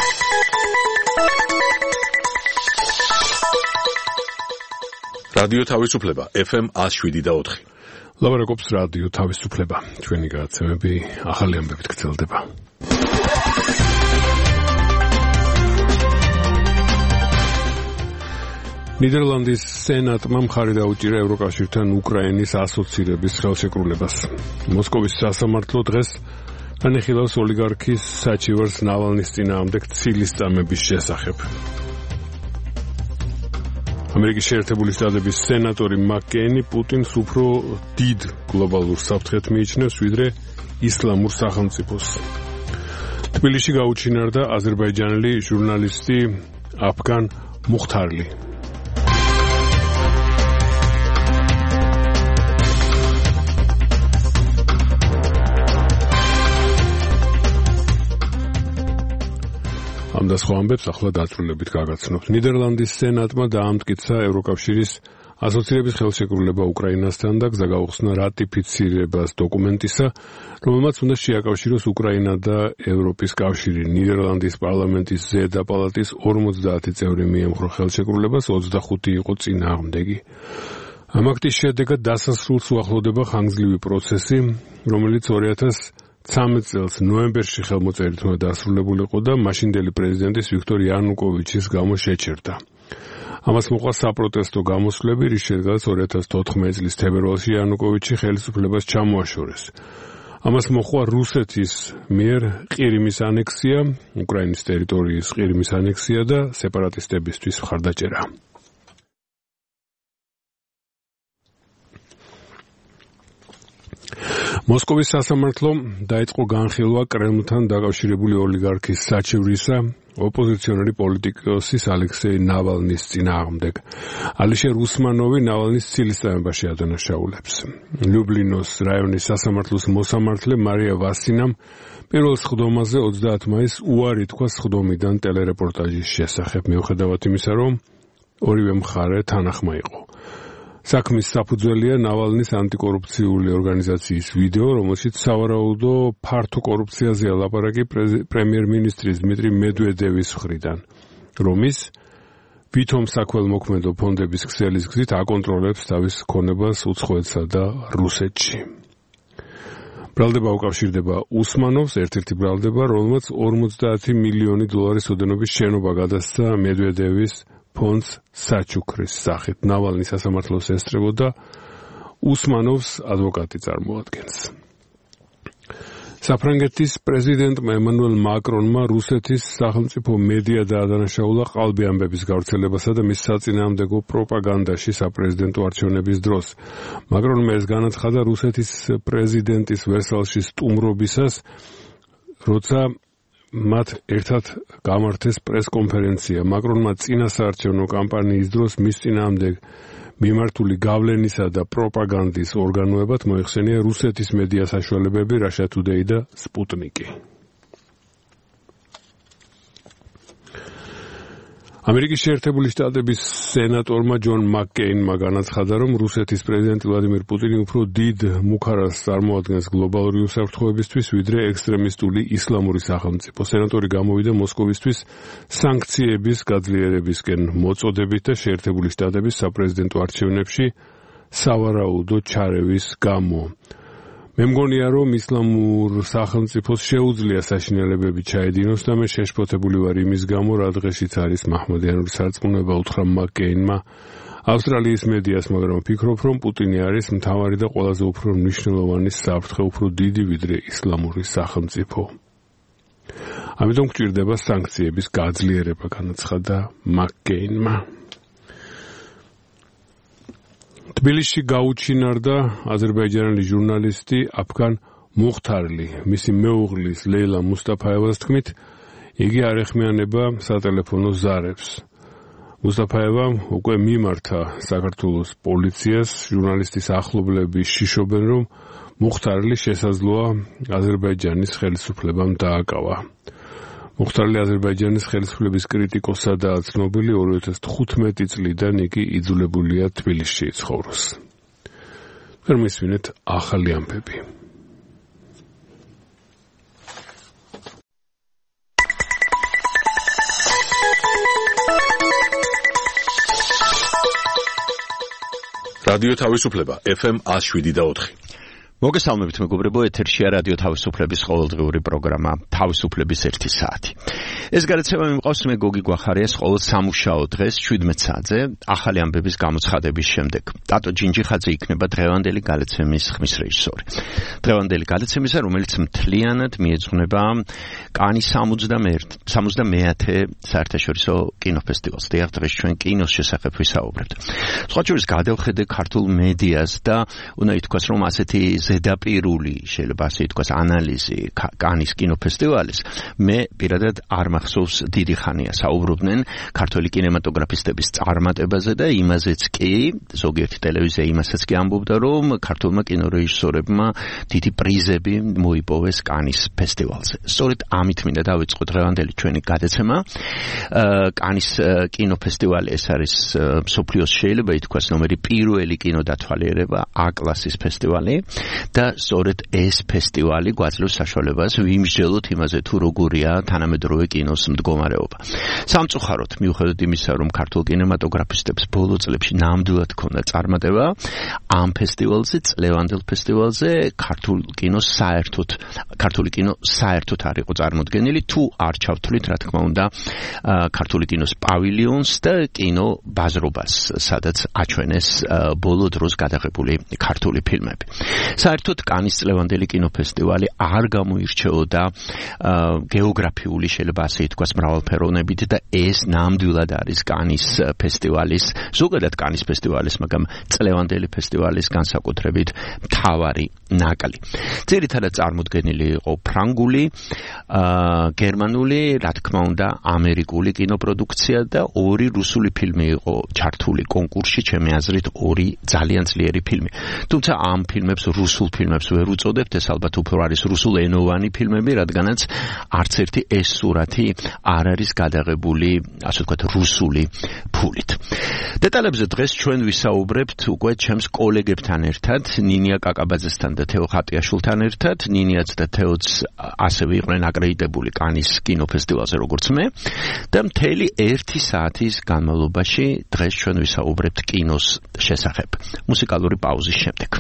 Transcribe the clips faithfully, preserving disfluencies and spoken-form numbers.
რადიო თავისუფლება ეფ ემ one oh seven და four. ლაბარაკობს რადიო თავისუფლება. ჩვენი გადაცემები ახალი ამბებით გრძელდება. ნიდერლანდის სენატმა მხარი დაუჭირა ევროკავშირთან უკრაინის ასოცირების ხელშეკრულებას. მოსკოვის სასამართლო დღეს განიხილავს ოლიგარქის საჩივარს ნავალნის წინააღმდეგ ცილის წამების შესახებ. ამერიკის შეერთებული შტატების სენატორი მაკ-კეინი პუტინს უფრო დიდ გლობალურ საფრთხედ მიიჩნევს, ვიდრე ისლამურ სახელმწიფოს. თბილისში გაუჩინარდა აზერბაიჯანელი ჟურნალისტი აფგან მუხთარლი. ამ და სხვა ამბებს ახლა დაწვრილებით გაგაცნობთ. ნიდერლანდის სენატმა დაამტკიცა ევროკავშირის ასოცირების ხელშეკრულება უკრაინასთან და გზა გაუხსნა რატიფიცირებას დოკუმენტისა, რომელმაც უნდა შეაკავშიროს უკრაინა და ევროპის კავშირი. ნიდერლანდის პარლამენტის ზედა პალატის ორმოცდაათი წევრი მიემხრო ხელშეკრულებას, ოცდახუთი იყო წინააღმდეგი. ამ აქტის შედეგად დასასრულს უახლოვდება ხანგრძლივი პროცესი, რომელიც ორი ათას ცხრამეტ წელს ნოემბერში ხელმოწერით უნდა დასრულებულიყო და მაშინდელი პრეზიდენტის ვიქტორ იანუკოვიჩის გამო შეჩერდა. ამას მოყვა საპროტესტო გამოსვლები, რის შედეგადაც ორი ათას თოთხმეტი წლის თებერვალში იანუკოვიჩი ხელისუფლებას ჩამოაშორეს. ამას მოყვა რუსეთის მიერ ყირიმის ანექსია, უკრაინის ტერიტორიის ყირიმის ანექსია და სეპარატისტებისთვის მხარდაჭერა. მოსკოვის სასამართლომ დაიწყო განხილვა კრემლთან დაკავშირებული ოლიგარქის საჩივრისა ოპოზიციონერი პოლიტიკოსის ალექსეი ნავალნის წინააღმდეგ. ალიშერ უსმანოვი ნავალნის ცილის წამებაში ადანაშაულებს. ლიუბლინოს რაიონის სასამართლოს მოსამართლე მარია ვასინამ პირველ სხდომაზე ოცდაათი მაისს უარი თქვა სხდომიდან ტელერეპორტაჟის შესახებ, მიუხედავად იმისა, რომ ორივე მხარე თანახმა იყო. საქმის საფუძველია ნავალნის ანტიკორუფციული ორგანიზაციის ვიდეო, რომელშიც სავარაუდო ფართო კორუფციაზეა ლაპარაკი პრემიერ-მინისტრის დმიტრი მედვედევის მხრიდან, რომის ვითომ საქველმოქმედო ფონდების ქსელის გზით აკონტროლებს თავის ქონებას უცხოეთსა და რუსეთში. ბრალდება უკავშირდება უსმანოვს, ერთ-ერთი ბრალდება, რომელმაც ორმოცდაათი მილიონი დოლარის ოდენობის შენობა გადასცა მედვედევის ფონდს საჩუქრის სახით. ნავალნის სასამართლოს ესწრებოდა უსმანოვს ადვოკატი წარმოადგენს. საფრანგეთის პრეზიდენტმა ემანუელ მაკრონმა რუსეთის სახელმწიფო მედია დაადანაშაულა ყალბი ამბების გავრცელებასა და მის საწინააღმდეგო პროპაგანდაში საპრეზიდენტო არჩევნების დროს. მაკრონმა ეს განაცხადა რუსეთის პრეზიდენტის ვერსალში სტუმრობისას, როცა მათ ერთად გამართეს პრესკონფერენცია. მაკრონმა წინა საარჩევნო კამპანიის დროს მის წინააღმდეგ მიმართული გავლენისა და პროპაგანდის ორგანოებად მოიხსენია რუსეთის მედია საშუალებები Russia Today და Sputnik. ამერიკის შეერთებული შტატების სენატორმა ჯონ მაკ-კეინმა განაცხადა, რომ რუსეთის პრეზიდენტი ვლადიმირ პუტინი უფრო დიდ მუქარას წარმოადგენს გლობალური უსაფრთხოებისთვის, ვიდრე ექსტრემისტული ისლამური სახელმწიფო. სენატორი გამოვიდა მოსკოვისთვის სანქციების გაძლიერებისკენ მოწოდებით და შეერთებული შტატების საპრეზიდენტო არჩევნებში სავარაუდო ჩარევის გამო. მე მგონია, რომ ისლამურ სახელმწიფოს შეუძლია საშინელებები ჩაედინოს და მე შეშფოთებული ვარ იმის გამო, რა დღეშიც არის მაჰმადიანური სარწმუნება, უთხრა მაკ-კეინმა ავსტრალიის მედიას, მაგრამ ვფიქრობ, რომ პუტინი არის მთავარი და ყველაზე უფრო მნიშვნელოვანი საფრთხე, უფრო დიდი ვიდრე ისლამური სახელმწიფო. ამიტომ გვჭირდება სანქციების გაძლიერება, განაცხადა მაკ-კეინმა. თბილისში გაუჩინარდა აზერბაიჯანელი ჟურნალისტი აფგან მუხთარლი. მისი მეუღლის ლეილა მუსტაფაევას თქმით, იგი არ ეხმიანება სატელეფონო ზარებს. მუსტაფაევამ უკვე მიმართა საქართველოს პოლიციას. ჟურნალისტის ახლობლები შიშობენ, რომ მუხთარლი შესაძლოა აზერბაიჯანის ხელისუფლებამ დააკავა. მუხთარლი აზერბაიჯანის ხელისუფლების კრიტიკოსადაა ცნობილი, ორი ათას თხუთმეტი წლიდან იგი იძულებულია თბილისში ცხოვროს. მისვინეთ ახალი ამბები. რადიო თავისუფლება ეფ ემ one oh seven point four. მოგესალმებით მეგობრებო, ეთერშია რადიო თავისუფლების ყოველდღიური პროგრამა თავისუფლების ერთი საათი. ეს გადაცემა მიმყავს მე გოგი გვახარიას ყოველ სამუშაო დღეს შვიდმეტ საათზე ახალი ამბების გამოცხადების შემდეგ. ტატო ჯინჯიხაძე იქნება დღევანდელი გადაცემის ხმის რეჟისორი. დღევანდელი გადაცემისა, რომელიც მთლიანად მიეძღვნება კანის სამოცდამეათე საერთაშორისო კინოფესტივალს. დიახ, დღეს ჩვენ კინოს შესახებ ვისაუბრებთ. სხვა შორის გადავხედე ქართულ მედიას და უნდა ითქვას, რომ ასეთი ზედაპირული, შეიძლება ასე ითქვას, ანალიზი კანის კინოფესტივალის მე პირადად არ მახსოვს დიდი ხანია. საუბრობდნენ ქართული კინემატოგრაფისტების წარმატებაზე და იმაზეც კი ზოგიერთი ტელევიზია იმასაც კი ამბობდა, რომ ქართულმა კინორეჟისორებმა დიდი პრიზები მოიპოვეს კანის ფესტივალზე. სწორედ ამით მინდა დავიწყო დღევანდელი ჩვენი გადაცემა. კანის კინოფესტივალი ეს არის მსოფლიოს შეიძლება ითქვას ნომერი პირველი კინოდათვალიერება, A კლასის ფესტივალი. და სწორედ ეს ფესტივალი გვაძლევს საშუალებას ვიმსჯელოთ იმაზე თუ როგორია თანამედროვე კინოს მდგომარეობა. სამწუხაროდ, მიუხედავად იმისა, რომ ქართულ კინემატოგრაფისტებს ბოლო წლებში ნამდვილად ჰქონდა წარმატება, ამ ფესტივალზე, წლევანდელ ფესტივალზე ქართულ კინოს საერთოდ, ქართული კინო საერთოდ არ იყო წარმოდგენილი, თუ არ ჩავთვლით, რა თქმა უნდა, ქართული კინოს პავილიონს და კინო ბაზრობას, სადაც აჩვენეს ბოლო დროს გადაღებული ქართული ფილმები. საერთოდ კანის წლევანდელი კინოფესტივალი არ გამოირჩეოდა გეოგრაფიული, შეიძლება ასე ითქვას, მრავალფეროვნებით და ეს ნამდვილად არის კანის ფესტივალის, ზოგადად კანის ფესტივალის, მაგრამ წლევანდელი ფესტივალის განსაკუთრებით მთავარი ნაკლი. ძირითადად წარმოდგენილი იყო ფრანგული, გერმანული, რა თქმა უნდა, ამერიკული კინოპროდუქცია და ორი რუსული ფილმი იყო ჩართული კონკურსში, ჩემი აზრით ორი ძალიან ძლიერი ფილმი. თუმცა ამ ფილმებს რუსულ ფილმებს ვერ უწოდებთ, ეს ალბათ უფრო არის რუსულენოვანი ფილმები, რადგანაც არც ერთი ეს სურათი არ არის გადაღებული, ასე ვთქვათ, რუსული ფულით. დეტალებზე დღეს ჩვენ ვისაუბრებთ უკვე ჩემს კოლეგებთან ერთად, ნინია კაკაბაძესთან და თეო ხატიაშვილთან ერთად. ნინიაც და თეოც ასევე იყვნენ აკრედიტებული კანის კინოფესტივალზე, როგორც მე, და მთელი ერთი საათის განმავლობაში დღეს ჩვენ ვისაუბრებთ კინოს შესახებ. მუსიკალური პაუზის შემდეგ.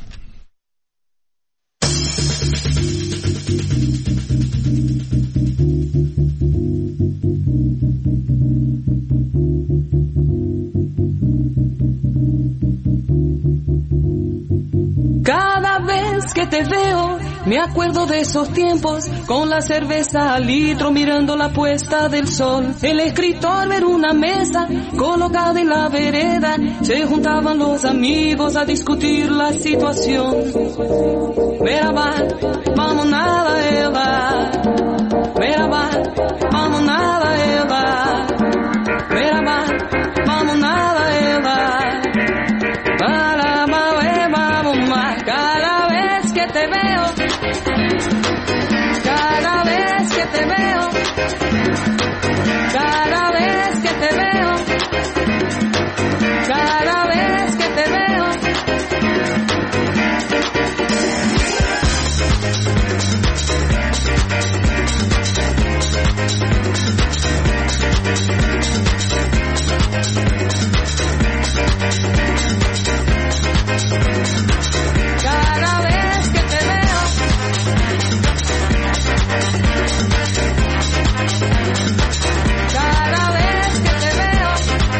Cada vez que te veo, me acuerdo de esos tiempos, con la cerveza al litro mirando la puesta del sol. El escritor ver una mesa colocada en la vereda, se juntaban los amigos a discutir la situación. Merhaba, vamos nada Eva. Merhaba, vamos nada Eva. Merhaba, vamos nada Eva. Para cada vez que te veo, cada vez que te veo, cada vez que te veo, cada vez que te veo. Cada vez que te veo, cada vez que te veo,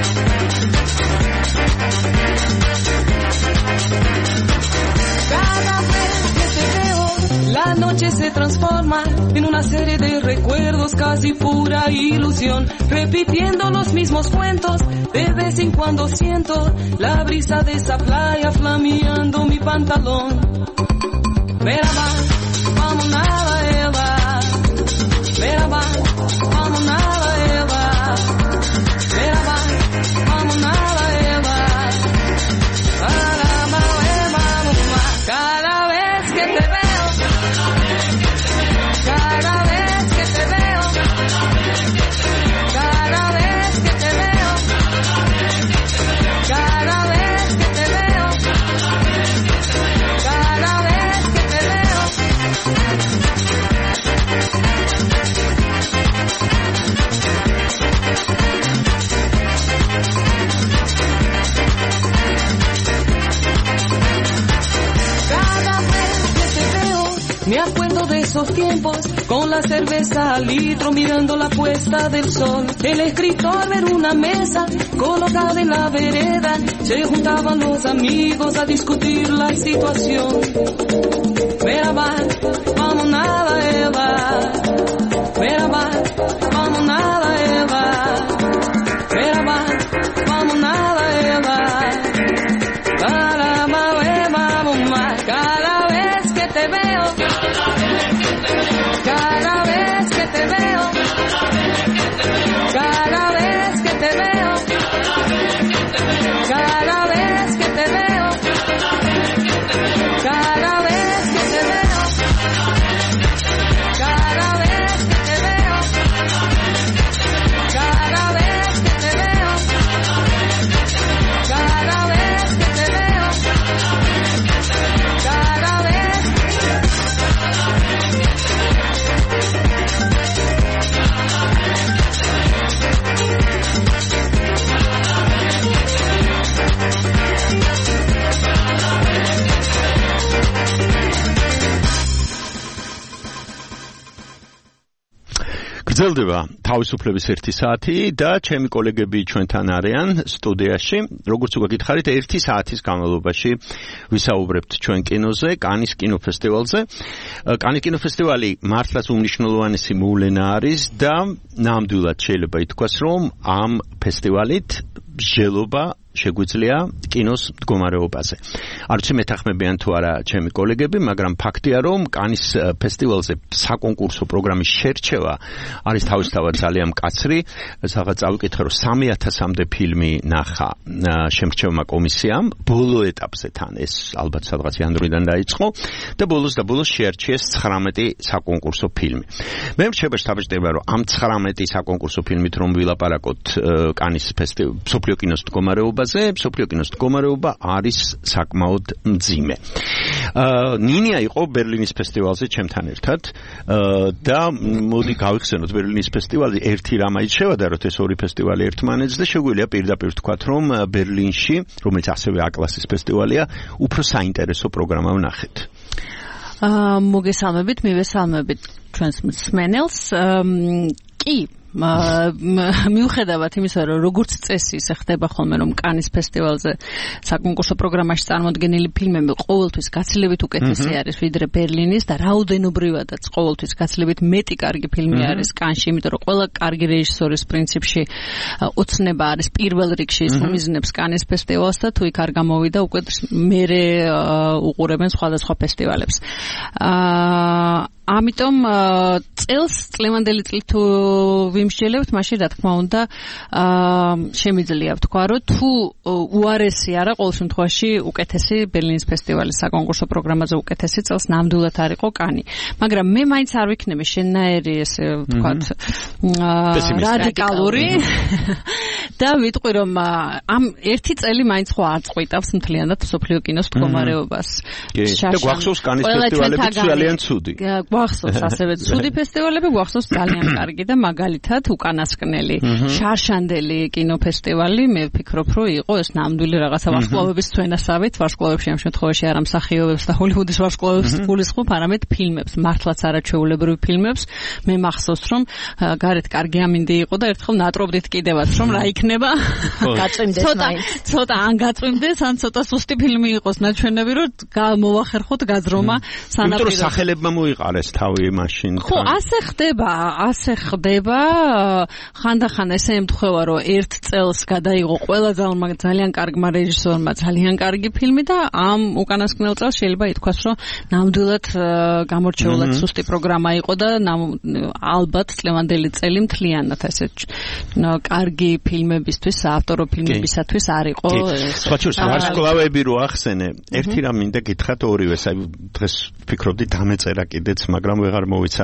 cada vez que te veo, la noche se transforma en una serie de recuerdos, casi pura ilusión, repitiendo los mismos cuentos. De vez en cuando siento la brisa de esa playa flameando mi pantalón. Merhaba, vamos nada Eva. Merhaba, vamos nada Eva. Merhaba, vamos nada Eva. Merhaba, Eva. Cada vez que te veo, cada vez que te veo, cada vez que te veo, cada vez que te veo, cada vez que te veo. esos tiempos, con la cerveza al litro mirando la puesta del sol. El escritor en una mesa colocada en la vereda, se juntaban los amigos a discutir la situación. Merhaba, vamos nada Eva. Merhaba, vamos nada Eva. Merhaba, vamos nada Eva. Para vamos más. Cada vez que te veo, cada vez que te veo, cada vez que te veo, cada vez que te veo, cada vez que te veo, cada vez que te veo, cada vez que te veo, cada vez que te veo, cada vez. გრძელდება თავისუფლების ერთი საათი და ჩემი კოლეგები ჩვენთან არიან სტუდიაში. როგორც უკვე გითხარით, ერთი საათის განმავლობაში ვისაუბრებთ ჩვენ კინოზე, კანის კინოფესტივალზე. კანის კინოფესტივალი მართლაც უმნიშვნელოვანესი მოვლენა არის და ნამდვილად შეიძლება ითქვას, რომ ამ ფესტივალით მსჯელობა შეგვიძლია კინოს მდგომარეობაზე. არ ვიცი მეთანხმებიან თუ არა ჩემი კოლეგები, მაგრამ ფაქტია, რომ კანის ფესტივალზე საკონკურსო პროგრამის შერჩევა არის თავისთავად ძალიან მკაცრი. სადღაც წავიკითხე, რომ სამი ათასამდე ფილმი ნახა შემრჩევმა კომისიამ. ბოლო ეტაპზე თან ეს ალბათ სადღაც იანვრიდან დაიწყო და ბოლოს და ბოლოს შეარჩიეს ცხრამეტი საკონკურსო ფილმი. მე მრჩება შთაბეჭდება, რომ ამ ცხრამეტი საკონკურსო ფილმით რომ ვილაპარაკოთ კანის ფესტივალ მსოფლიო კინოს მდგომარეობაზე, მსოფლიო კინოს მდგომარეობა არის საკმაოდ მძიმე. ნინია იყო ბერლინის ფესტივალზე ჩემთან ერთად და მოდი გავიხსენოთ ბერლინის ფესტივალზე ერთი რამაიც შევადაროთ ეს ორი ფესტივალი ერთმანეთს და შეგვიძლია პირდაპირ ვთქვათ, რომ ბერლინში, რომელიც ასევე A-კლასის ფესტივალია, უფრო საინტერესო პროგრამა ვნახეთ. მოგესალმებით, მივესალმებით ჩვენს მსმენელს. კი მიუხედავად იმისა, რომ როგორც წესი ისე ხდება ხოლმე, რომ კანის ფესტივალზე საკონკურსო პროგრამაში წარმოდგენილი ფილმები ყოველთვის გაცილებით უკეთესი არის ვიდრე ბერლინის და რაოდენობრივადაც ყოველთვის გაცილებით მეტი კარგი ფილმი არის კანში, იმიტომ რომ ყველა კარგი რეჟისორის პრინციპში ოცნება არის პირველ რიგში ის უმიზნებს კანის ფესტივალს და თუ იქ არ გამოვიდა უკვე მერე უყურებენ სხვადასხვა ფესტივალებს. აა ამიტომ წელს წლევანდელი წლით თუ ვიმსჯელებთ, მაშინ რა თქმა უნდა შემიძლია ვთქვა, რომ თუ უარესი არა, ყოველ შემთხვევაში უკეთესი ბერლინის ფესტივალის საკონკურსო პროგრამაზე უკეთესი წელს ნამდვილად არ იყო კანი. მაგრამ მე მაინც არ ვიქნები შენნაირი ესე ვთქვათ რადიკალური და ვიტყვი, რომ ამ ერთი წელი მაინც ხო არ წყვიტავს მთლიანად მსოფლიო კინოს მდგომარეობას. და გვახსოვს კანის ფესტივალები ძალიან ცუდი. გვახსოვს ასევე ცუდი ფესტივალები, გვახსოვს ძალიან კარგი და მაგალითად უკანასკნელი შარშანდელი კინოფესტივალი, მე ვფიქრობ, რომ იყო ეს ნამდვილი რაღაცა ვარსკვლავების თვენასავით, ვარსკვლავებში ამ შემთხვევაში არ ამსახიობებს და ჰოლივუდის ვარსკვლავებს გულისხმობ, არამედ ფილმებს, მართლაც არაჩვეულებრივ ფილმებს. მე მახსოვს, რომ გარეთ კარგი ამინდი იყო და ერთხელ ნატრობდით კიდევაც, რომ რა იქნება. გაწვიმდეს მაინც. ცოტა ან გაწვიმდეს, ან ცოტა სუსტი ფილმი იყოს ნაჩვენები, რომ მოვახერხოთ გაძრომა სანაპიროზე. იმიტომ სახელებმა მოიყარეს თავი მაშინ. ხო, ასე ხდება, ასე ხდება. ხანდახან ესე ემთხვევა, რომ ერთ წელს გადაიღო ყველა ძალიან კარგმა რეჟისორმა ძალიან კარგი ფილმი და ამ უკანასკნელ წელს შეიძლება ითქვას, რომ ნამდვილად გამორჩეულად სუსტი პროგრამა იყო და ალბათ წლევანდელი წელი მთლიანად ესე კარგი ფილმებისთვის, საავტორო ფილმებისათვის არ იყო. სხვა შორის ვარსკვლავები რო ახსენე, ერთი რამ მინდა გითხრათ ორივეს, აი დღეს ვფიქრობდი დამეწერა კიდეც, მაგრამ ვეღარ მოვიცალე ამისთვის.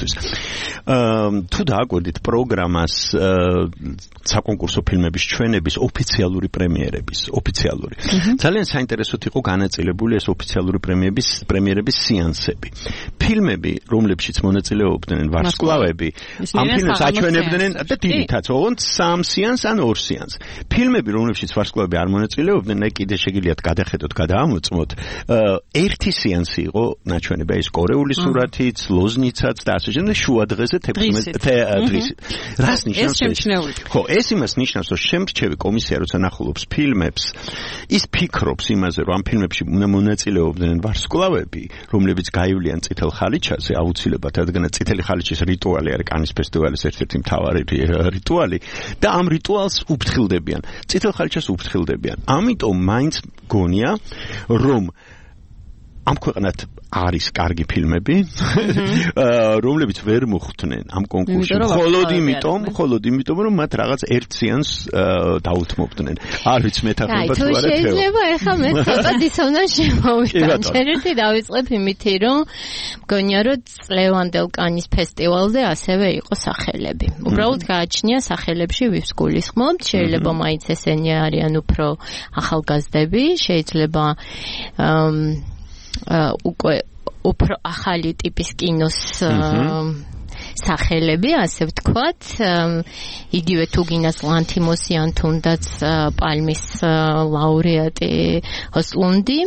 მისთვის. თუ დააკვირდით პროგრამას საკონკურსო ფილმების ჩვენების ოფიციალური პრემიერების, ოფიციალური. ძალიან საინტერესოდ იყო განაწილებული ეს ოფიციალური პრემიერების პრემიერების სეანსები. ფილმები, რომლებშიც მონაწილეობდნენ ვარსკვლავები, ამ ფილმებს აჩვენებდნენ და დიდითაც, ოღონდ სამ სეანს ან ორ სეანს. ფილმები, რომლებშიც ვარსკვლავები არ მონაწილეობდნენ, აი კიდე შეგიძლიათ გადახედოთ, გადაამოწმოთ. ერთი სეანსი იყო ნაჩვენება ის კორეული სურათიც, ლოზნიცაც და ასე შემდეგ, შუა დღეზე თექვსმეტ დღისით. რას ნიშნავს ეს? ხო, ეს იმას ნიშნავს, რომ შემრჩევი კომისია როცა ნახულობს ფილმებს, ის ფიქრობს იმაზე, რომ ამ ფილმებში უნდა მონაწილეობდნენ ვარსკვლავები, რომლებიც გაივლიან წითელ ხალიჩაზე, აუცილებლად, რადგანაც წითელი ხალიჩის რიტუალი არის კანის ფესტივალის ერთ-ერთი მთავარი რიტუალი და ამ რიტუალს უფრთხილდებიან. წითელ ხალიჩას უფრთხილდებიან. ამიტომ მაინც გონია, რომ ამ ქვეყნად არის კარგი ფილმები, რომლებიც ვერ მოხვდნენ ამ კონკურსში. მხოლოდ იმიტომ, მხოლოდ იმიტომ, რომ მათ რაღაც ერთ სეანს დაუთმობდნენ. არ ვიცი მეთანხმება თუ არა. შეიძლება ეხლა მე ცოტა დისონანსი შემოვიდა. შეიძლება დავიწყებ იმითი, რომ მგონია, რომ წლევანდელ კანის ფესტივალზე ასევე იყო სახელები. უბრალოდ გააჩნია სახელებში ვის გულისხმობთ, შეიძლება მაინც ესენი არიან უფრო ახალგაზრდები, შეიძლება უკვე უფრო ახალი ტიპის კინოს სახელები, ასე ვთქვათ, იგივე თუგინას ლანთიმოსიან თუნდაც პალმის ლაურეატი ოსლუნდი.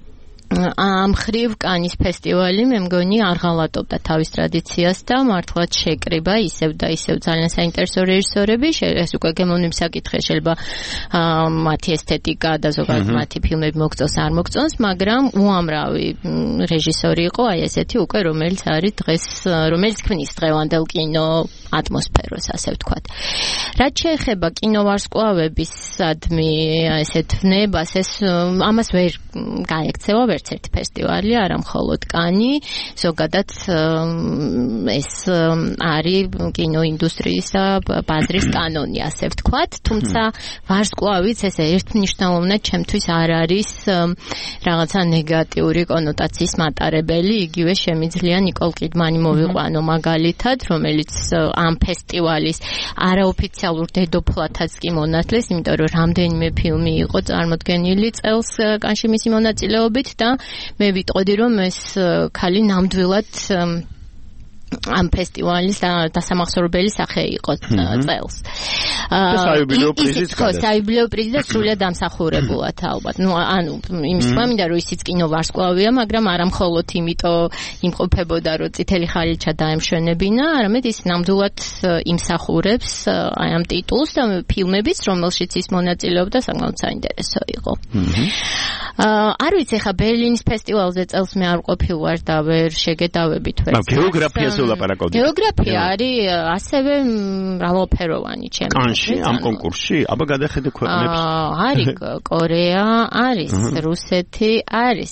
ამ ხრივ კანის ფესტივალი მე მგონი არ ღალატობდა თავის ტრადიციას და მართლაც შეკრიბა ისევ და ისევ ძალიან საინტერესო რეჟისორები, ეს უკვე გემოვნების საკითხი, შეიძლება მათი ესთეტიკა და ზოგადად მათი ფილმები მოგწონს არ მოგწონს, მაგრამ უამრავი რეჟისორი იყო, აი ესეთი უკვე რომელიც არის დღეს, რომელიც ქმნის დღევანდელ კინო ატმოსფეროს, ასე ვთქვათ. რაც შეეხება კინოვარსკვლავებისადმი ესეთ ვნებას, ეს ამას ვერ გაექცევა ვერც ერთი ფესტივალი, არა მხოლოდ კანი, ზოგადად ეს არის კინოინდუსტრიის და ბაზრის კანონი, ასე ვთქვათ, თუმცა ვარსკვლავიც ესე ერთმნიშვნელოვნად ჩემთვის არ არის რაღაცა ნეგატიური კონოტაციის მატარებელი, იგივე შემიძლია ნიკოლ კიდმანი მოვიყვანო მაგალითად, რომელიც ამ ფესტივალის არაოფიციალურ დედოფლათაც კი მონათლეს, იმიტომ რომ რამდენიმე ფილმი იყო წარმოდგენილი წელს კანში მისი მონაწილეობით და მე ვიტყოდი რომ ეს ქალი ნამდვილად ამ ფესტივალის დასამახსოვრებელი სახე იყო წელს. საიუბილეო პრიზიც ხო, საიუბილეო პრიზი და სრულიად დამსახურებულად ალბათ. ნუ ანუ იმის თქმა მინდა რომ ისიც კინოვარსკვლავია, მაგრამ არა მხოლოდ იმიტომ იმყოფებოდა რომ წითელი ხალიჩა დაემშვენებინა, არამედ ის ნამდვილად იმსახურებს აი ამ ტიტულს და ფილმების, რომელშიც ის მონაწილეობდა, საკმაოდ საინტერესო იყო. არ ვიცი, ხა ბერლინის ფესტივალზე წელს მე არ ყოფილ ვარ და ვერ შეგედავებით ვერ. გეოგრაფიაზე ვლაპარაკობთ. გეოგრაფია არის ასევე მრავალფეროვანი ჩემთვის. კანში ამ კონკურსში, აბა გადახედე ქვეყნებს. არის კორეა, არის რუსეთი, არის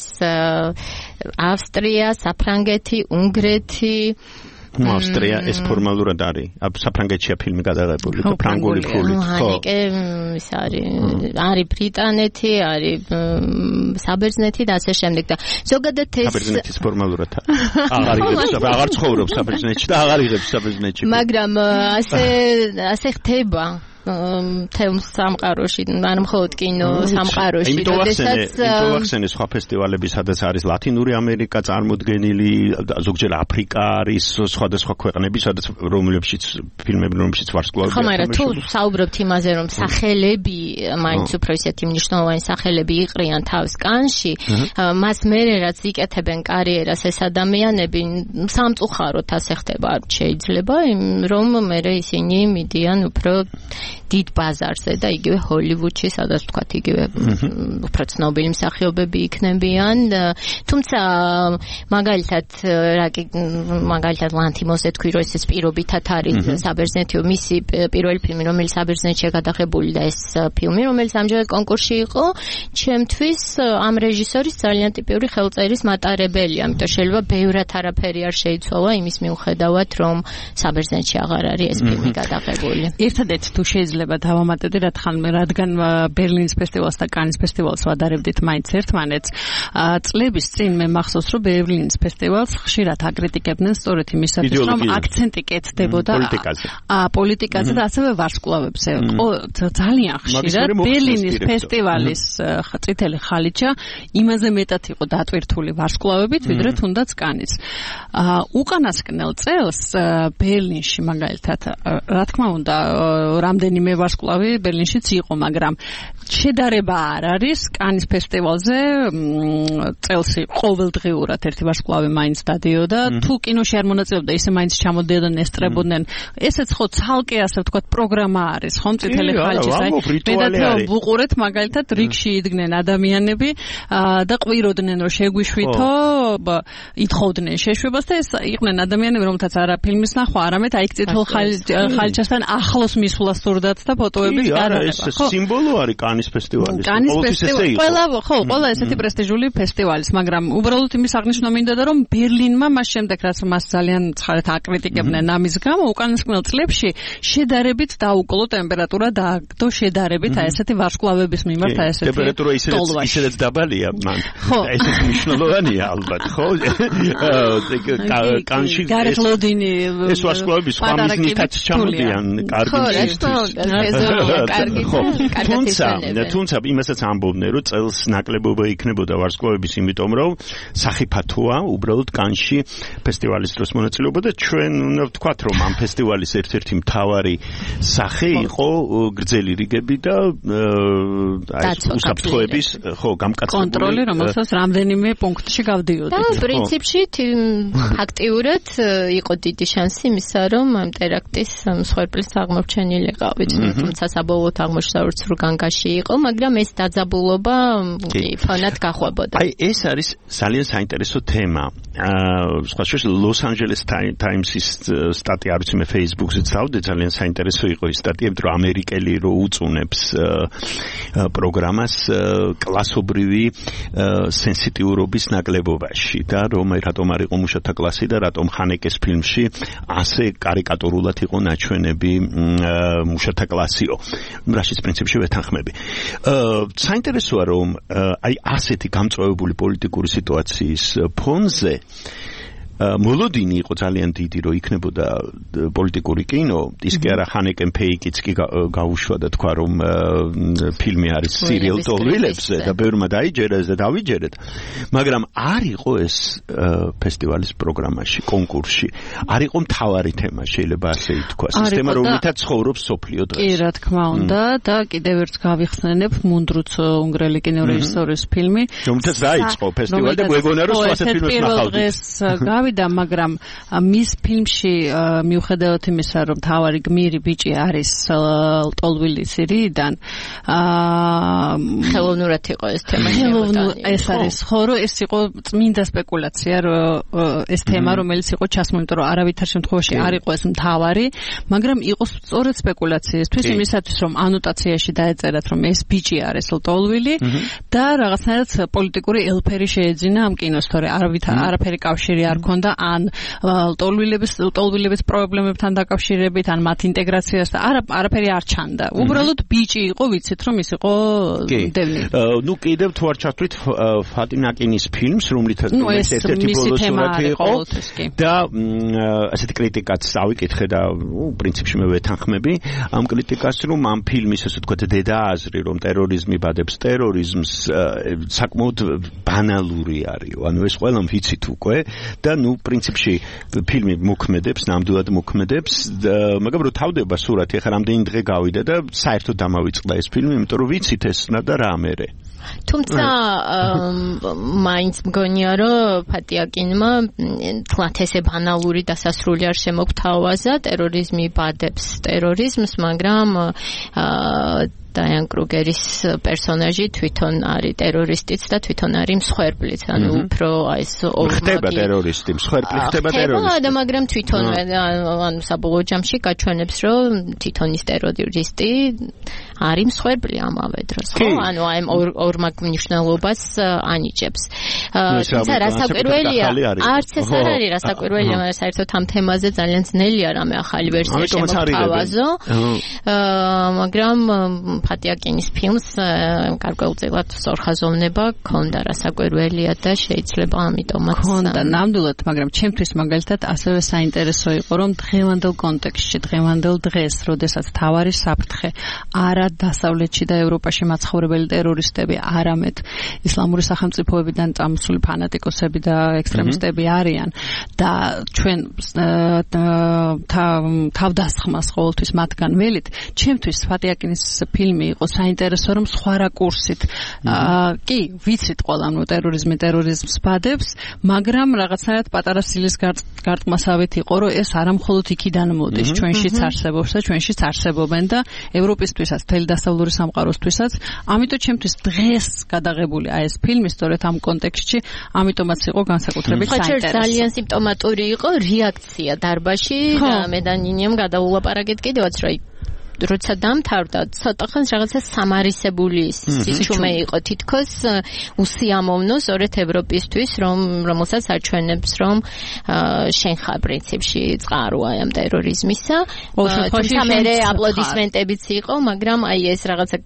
ავსტრია, საფრანგეთი, უნგრეთი. ნუ ავსტრია ეს ფორმალურად არის. აბ საფრანგეთშია ფილმი გადაღებული, ფრანგული ფულით, ხო. აი, ის არის, არის ბრიტანეთი, არის საბერძნეთი და ასე შემდეგ და ზოგადად ეს საბერძნეთის ფორმალურად აღარ იღებს, აღარ ცხოვრობს საბერძნეთში და აღარ იღებს საბერძნეთში. მაგრამ ასე ასე ხდება. თემ სამყაროში, არ მხოლოდ კინო სამყაროში, როდესაც იმიტომ ახსენე სხვა ფესტივალები, სადაც არის ლათინური ამერიკა წარმოდგენილი, ზოგჯერ აფრიკა არის, სხვადასხვა ქვეყნები, სადაც რომლებშიც ფილმები, რომლებშიც ვარსკვლავები. ხო, მაგრამ თუ საუბრობთ იმაზე, რომ სახელები, მაინც უფრო ისეთი მნიშვნელოვანი სახელები იყრიან თავს კანში, მას მერე რაც იკეთებენ კარიერას ეს ადამიანები, სამწუხაროდ ასე ხდება, არ შეიძლება, რომ მერე ისინი მიდიან უფრო დიდ ბაზარზე და იგივე ჰოლივუდში, სადაც ვთქვათ, იგივე უფრო ცნობილი მსახიობები იქნებიან. თუმცა მაგალითად, რაკი მაგალითად ლანთიმოსზე თქვი, რომ ეს პირობითად არის საბერძნეთიო, მისი პირველი ფილმი, რომელიც საბერძნეთშია გადაღებული და ეს ფილმი, რომელიც ამჯერად კონკურსში იყო, ჩემთვის ამ რეჟისორის ძალიან ტიპიური ხელწერის მატარებელია, ამიტომ შეიძლება ბევრად არაფერი არ შეიცვალა იმის მიუხედავად, რომ საბერძნეთში აღარ არის ეს ფილმი გადაღებული. ერთადერთი თუ შეიძლება შეიძლება დავამატებდი, რადგან ბერლინის ფესტივალს და კანის ფესტივალს ვადარებდით მაინც ერთმანეთს. წლების წინ მე მახსოვს, რომ ბერლინის ფესტივალს ხშირად აკრიტიკებდნენ სწორედ იმისათვის, რომ აქცენტი კეთდებოდა პოლიტიკაზე და ასევე ვარსკვლავებზე. ძალიან ხშირად ბერლინის ფესტივალის წითელი ხალიჩა იმაზე მეტად იყო დატვირთული ვარსკვლავებით, ვიდრე თუნდაც კანის. უკანასკნელ წელს ბერლინში მაგალითად, რა თქმა უნდა, რამდენიმე ვარსკვლავი ბერლინშიც იყო, მაგრამ შედარება არ არის კანის ფესტივალზე წელს ყოველდღიურად ერთი ვარსკვლავი მაინც დადიოდა. თუ კინოში არ მონაწილეობდა, ისე მაინც ჩამოდიოდნენ, ესწრებოდნენ. ესეც ხო ცალკე ასე ვთქვათ პროგრამა არის, ხომ წითელი ხალიჩის, აი მე ვუყურეთ მაგალითად რიგში იდგნენ ადამიანები და ყვიროდნენ, რომ შეგვიშვითო, ითხოვდნენ შეშვებას და ეს იყვნენ ადამიანები, რომელთაც არა ფილმის ნახვა, არამედ აი წითელ ხალიჩასთან ახლოს მისვლა სურდათ და ფოტოების გარანება. ეს სიმბოლო არის კანის ფესტივალის. კანის ფესტივალი, ყველა ხო, ყველა ესეთი პრესტიჟული ფესტივალის, მაგრამ უბრალოდ იმის აღნიშნა მინდოდა, რომ ბერლინმა მას შემდეგ, რაც მას ძალიან ცხადად აკრიტიკებდნენ ამის გამო, უკანასკნელ წლებში შედარებით დაუკლო ტემპერატურა დააგდო შედარებით აი ესეთი ვარსკვლავების მიმართ აი ესეთი ტემპერატურა ისედაც დაბალია მან. ესეც მნიშვნელოვანია ალბათ, ხო? კანში გარეთლოდინი ეს ვარსკვლავები სხვა მიზნითაც ჩამოდიან კარგი თუმცა თუმცა იმასაც ამბობდნენ, რომ წელს ნაკლებობა იქნებოდა ვარსკვლავების, იმიტომ რომ სახიფათოა უბრალოდ კანში ფესტივალის დროს მონაწილეობა და ჩვენ უნდა ვთქვათ, რომ ამ ფესტივალის ერთ-ერთი მთავარი სახე იყო გრძელი რიგები და აი უსაფრთხოების ხო გამკაცებული კონტროლი, რომელსაც რამდენიმე პუნქტში გავდიოდით. და პრინციპში აქტიურად იყო დიდი შანსი იმისა, რომ ამ ტერაქტის მსხვერპლის აღმორჩენილიყავით, თუმცა საბოლოოდ აღმოჩნდა რომ განგაში იყო, მაგრამ ეს დაძაბულობა ფონად გახვებოდა. აი ეს არის ძალიან საინტერესო თემა. აა სხვა შორის ლოს ანჯელეს ტაიმსის სტატია არის მე Facebook-ზე წავდე, ძალიან საინტერესო იყო ეს სტატია, რომ ამერიკელი რო უწუნებს პროგრამას კლასობრივი სენსიტიურობის ნაკლებობაში და რომ რატომ არ იყო მუშათა კლასი და რატომ ხანეკეს ფილმში ასე კარიკატურულად იყო ნაჩვენები მუშათა კლასიო. რაშიც პრინციპში ვეთანხმები. საინტერესოა რომ აი ასეთი გამწვავებული პოლიტიკური სიტუაციის ფონზე მოლოდინი იყო ძალიან დიდი, რომ იქნებოდა პოლიტიკური კინო, ის კი არა ხანეკენ ფეიკიც კი გაუშვა და თქვა რომ ფილმი არის სერიალ ტოლვილებზე და ბევრმა დაიჯერეს და დავიჯერეთ, მაგრამ არ იყო ეს ფესტივალის პროგრამაში, კონკურსში, არ იყო მთავარი თემა, შეიძლება ასე ითქვას, ის თემა, რომელთაც ცხოვრობს სოფლიო დღეს. კი, რა თქმა უნდა და კიდევ ერთ გავიხსენებ მუნდრუც უნგრელი კინორეჟისორის ფილმი, რომელთაც დაიწყო ფესტივალი და გვეგონა რომ სხვა ფილმებს ნახავთ. და მაგრამ მის ფილმში მიუხედავად იმისა, რომ თავარი გმირი ბიჭი არის ტოლვილის სერიიდან, ხელოვნურად იყო ეს თემა. ეს არის ხო, რომ ეს იყო წმინდა სპეკულაცია, რომ ეს თემა, რომელიც იყო ჩასმული, იმიტომ რომ არავითარ შემთხვევაში არ იყო ეს მთავარი, მაგრამ იყო სწორედ სპეკულაციისთვის, იმისათვის, რომ ანოტაციაში დაეწერათ, რომ ეს ბიჭი არის ტოლვილი და რაღაცნაირად პოლიტიკური ელფერი შეეძინა ამ კინოს, თორე არავითარ არაფერი კავშირი არ ქონდა ან ტოლვილების ტოლვილების პრობლემებთან დაკავშირებით, ან მათ ინტეგრაციას და არა არაფერი არ ჩანდა. უბრალოდ ბიჭი იყო, ვიცით რომ ის იყო დევნილი. ნუ კიდევ თუ არ ჩართვით ფატინაკინის ფილმს, რომლითაც ერთ-ერთი ბოლო სურათი იყო და ასეთი კრიტიკაც ავიკითხე და პრინციპში მე ვეთანხმები ამ კრიტიკას, რომ ამ ფილმის ასე ვთქვათ დედააზრი, რომ ტერორიზმი ბადებს ტერორიზმს საკმაოდ ბანალური არის. ანუ ეს ყველამ ვიცით უკვე და ნუ პრინციპში ფილმი მოქმედებს, ნამდვილად მოქმედებს, მაგრამ რო თავდება სურათი, ახლა რამდენი დღე გავიდა და საერთოდ დამავიწყდა ეს ფილმი, იმიტომ რომ ვიცით ეს და რა მერე. თუმცა მაინც მგონია, რომ ფატიაკინმა თლათ ესე ბანალური დასასრული არ შემოგთავაზა, ტერორიზმი ბადებს ტერორიზმს, მაგრამ დაიან კრუგერის პერსონაჟი თვითონ არის ტერორისტიც და თვითონ არის მსხვერპლიც, ანუ უფრო ეს ხდება ტერორისტი, მსხვერპლი ხდება ტერორისტი. ხდება, მაგრამ თვითონ ანუ საბოლოო ჯამში გაჩვენებს, რომ თვითონ ის ტერორისტი არის მსხვერპლი ამავე დროს, ხო? ანუ აი ორ მნიშვნელობას ანიჭებს. თუმცა რასაკვირველია, არც ეს არ არის რასაკვირველია, მაგრამ საერთოდ ამ თემაზე ძალიან ძნელია რამე ახალი ვერსია შემოთავაზო. მაგრამ ფატიაკინის ფილმს გარკვეულწილად სწორხაზოვნება ქონდა რასაკვირველია და შეიძლება ამიტომაც ქონდა ნამდვილად, მაგრამ ჩემთვის მაგალითად ასევე საინტერესო იყო, რომ დღევანდელ კონტექსტში, დღევანდელ დღეს, როდესაც თავარი საფრთხე არა დასავლეთში და ევროპაში მაცხოვრებელი ტერორისტები, არამედ ისლამური სახელმწიფოებიდან წამოსული ფანატიკოსები და ექსტრემისტები არიან და ჩვენ თავდასხმას ყოველთვის მათგან ველით, ჩემთვის ფატიაკინის ფილმი იყო საინტერესო, რომ სხვა რაკურსით კი ვიცით ყველამ რომ ტერორიზმი ტერორიზმს ბადებს, მაგრამ რაღაცნაირად პატარა სილის გარტყმასავით იყო, რომ ეს არა მხოლოდ იქიდან მოდის, ჩვენშიც არსებობს და ჩვენშიც არსებობენ და ევროპისთვისაც, მთელი დასავლური სამყაროსთვისაც. ამიტომ ჩემთვის დღეს გადაღებული აი ეს ფილმი სწორედ ამ კონტექსტში, ამიტომაც იყო განსაკუთრებით საინტერესო. ძალიან სიმპტომატური იყო რეაქცია დარბაზში და მე და ნინიამ გადაულაპარაკეთ კიდევაც, რომ როცა დამთავრდა, ცოტა ხანს რაღაცა სამარისებული სიჩუმე იყო, თითქოს უსიამოვნო სწორედ ევროპისთვის, რომ რომელსაც აჩვენებს, რომ შენხა პრინციპში წყაროა ამ ტერორიზმისა. თუმცა მერე აპლოდისმენტებიც იყო, მაგრამ აი ეს რაღაცა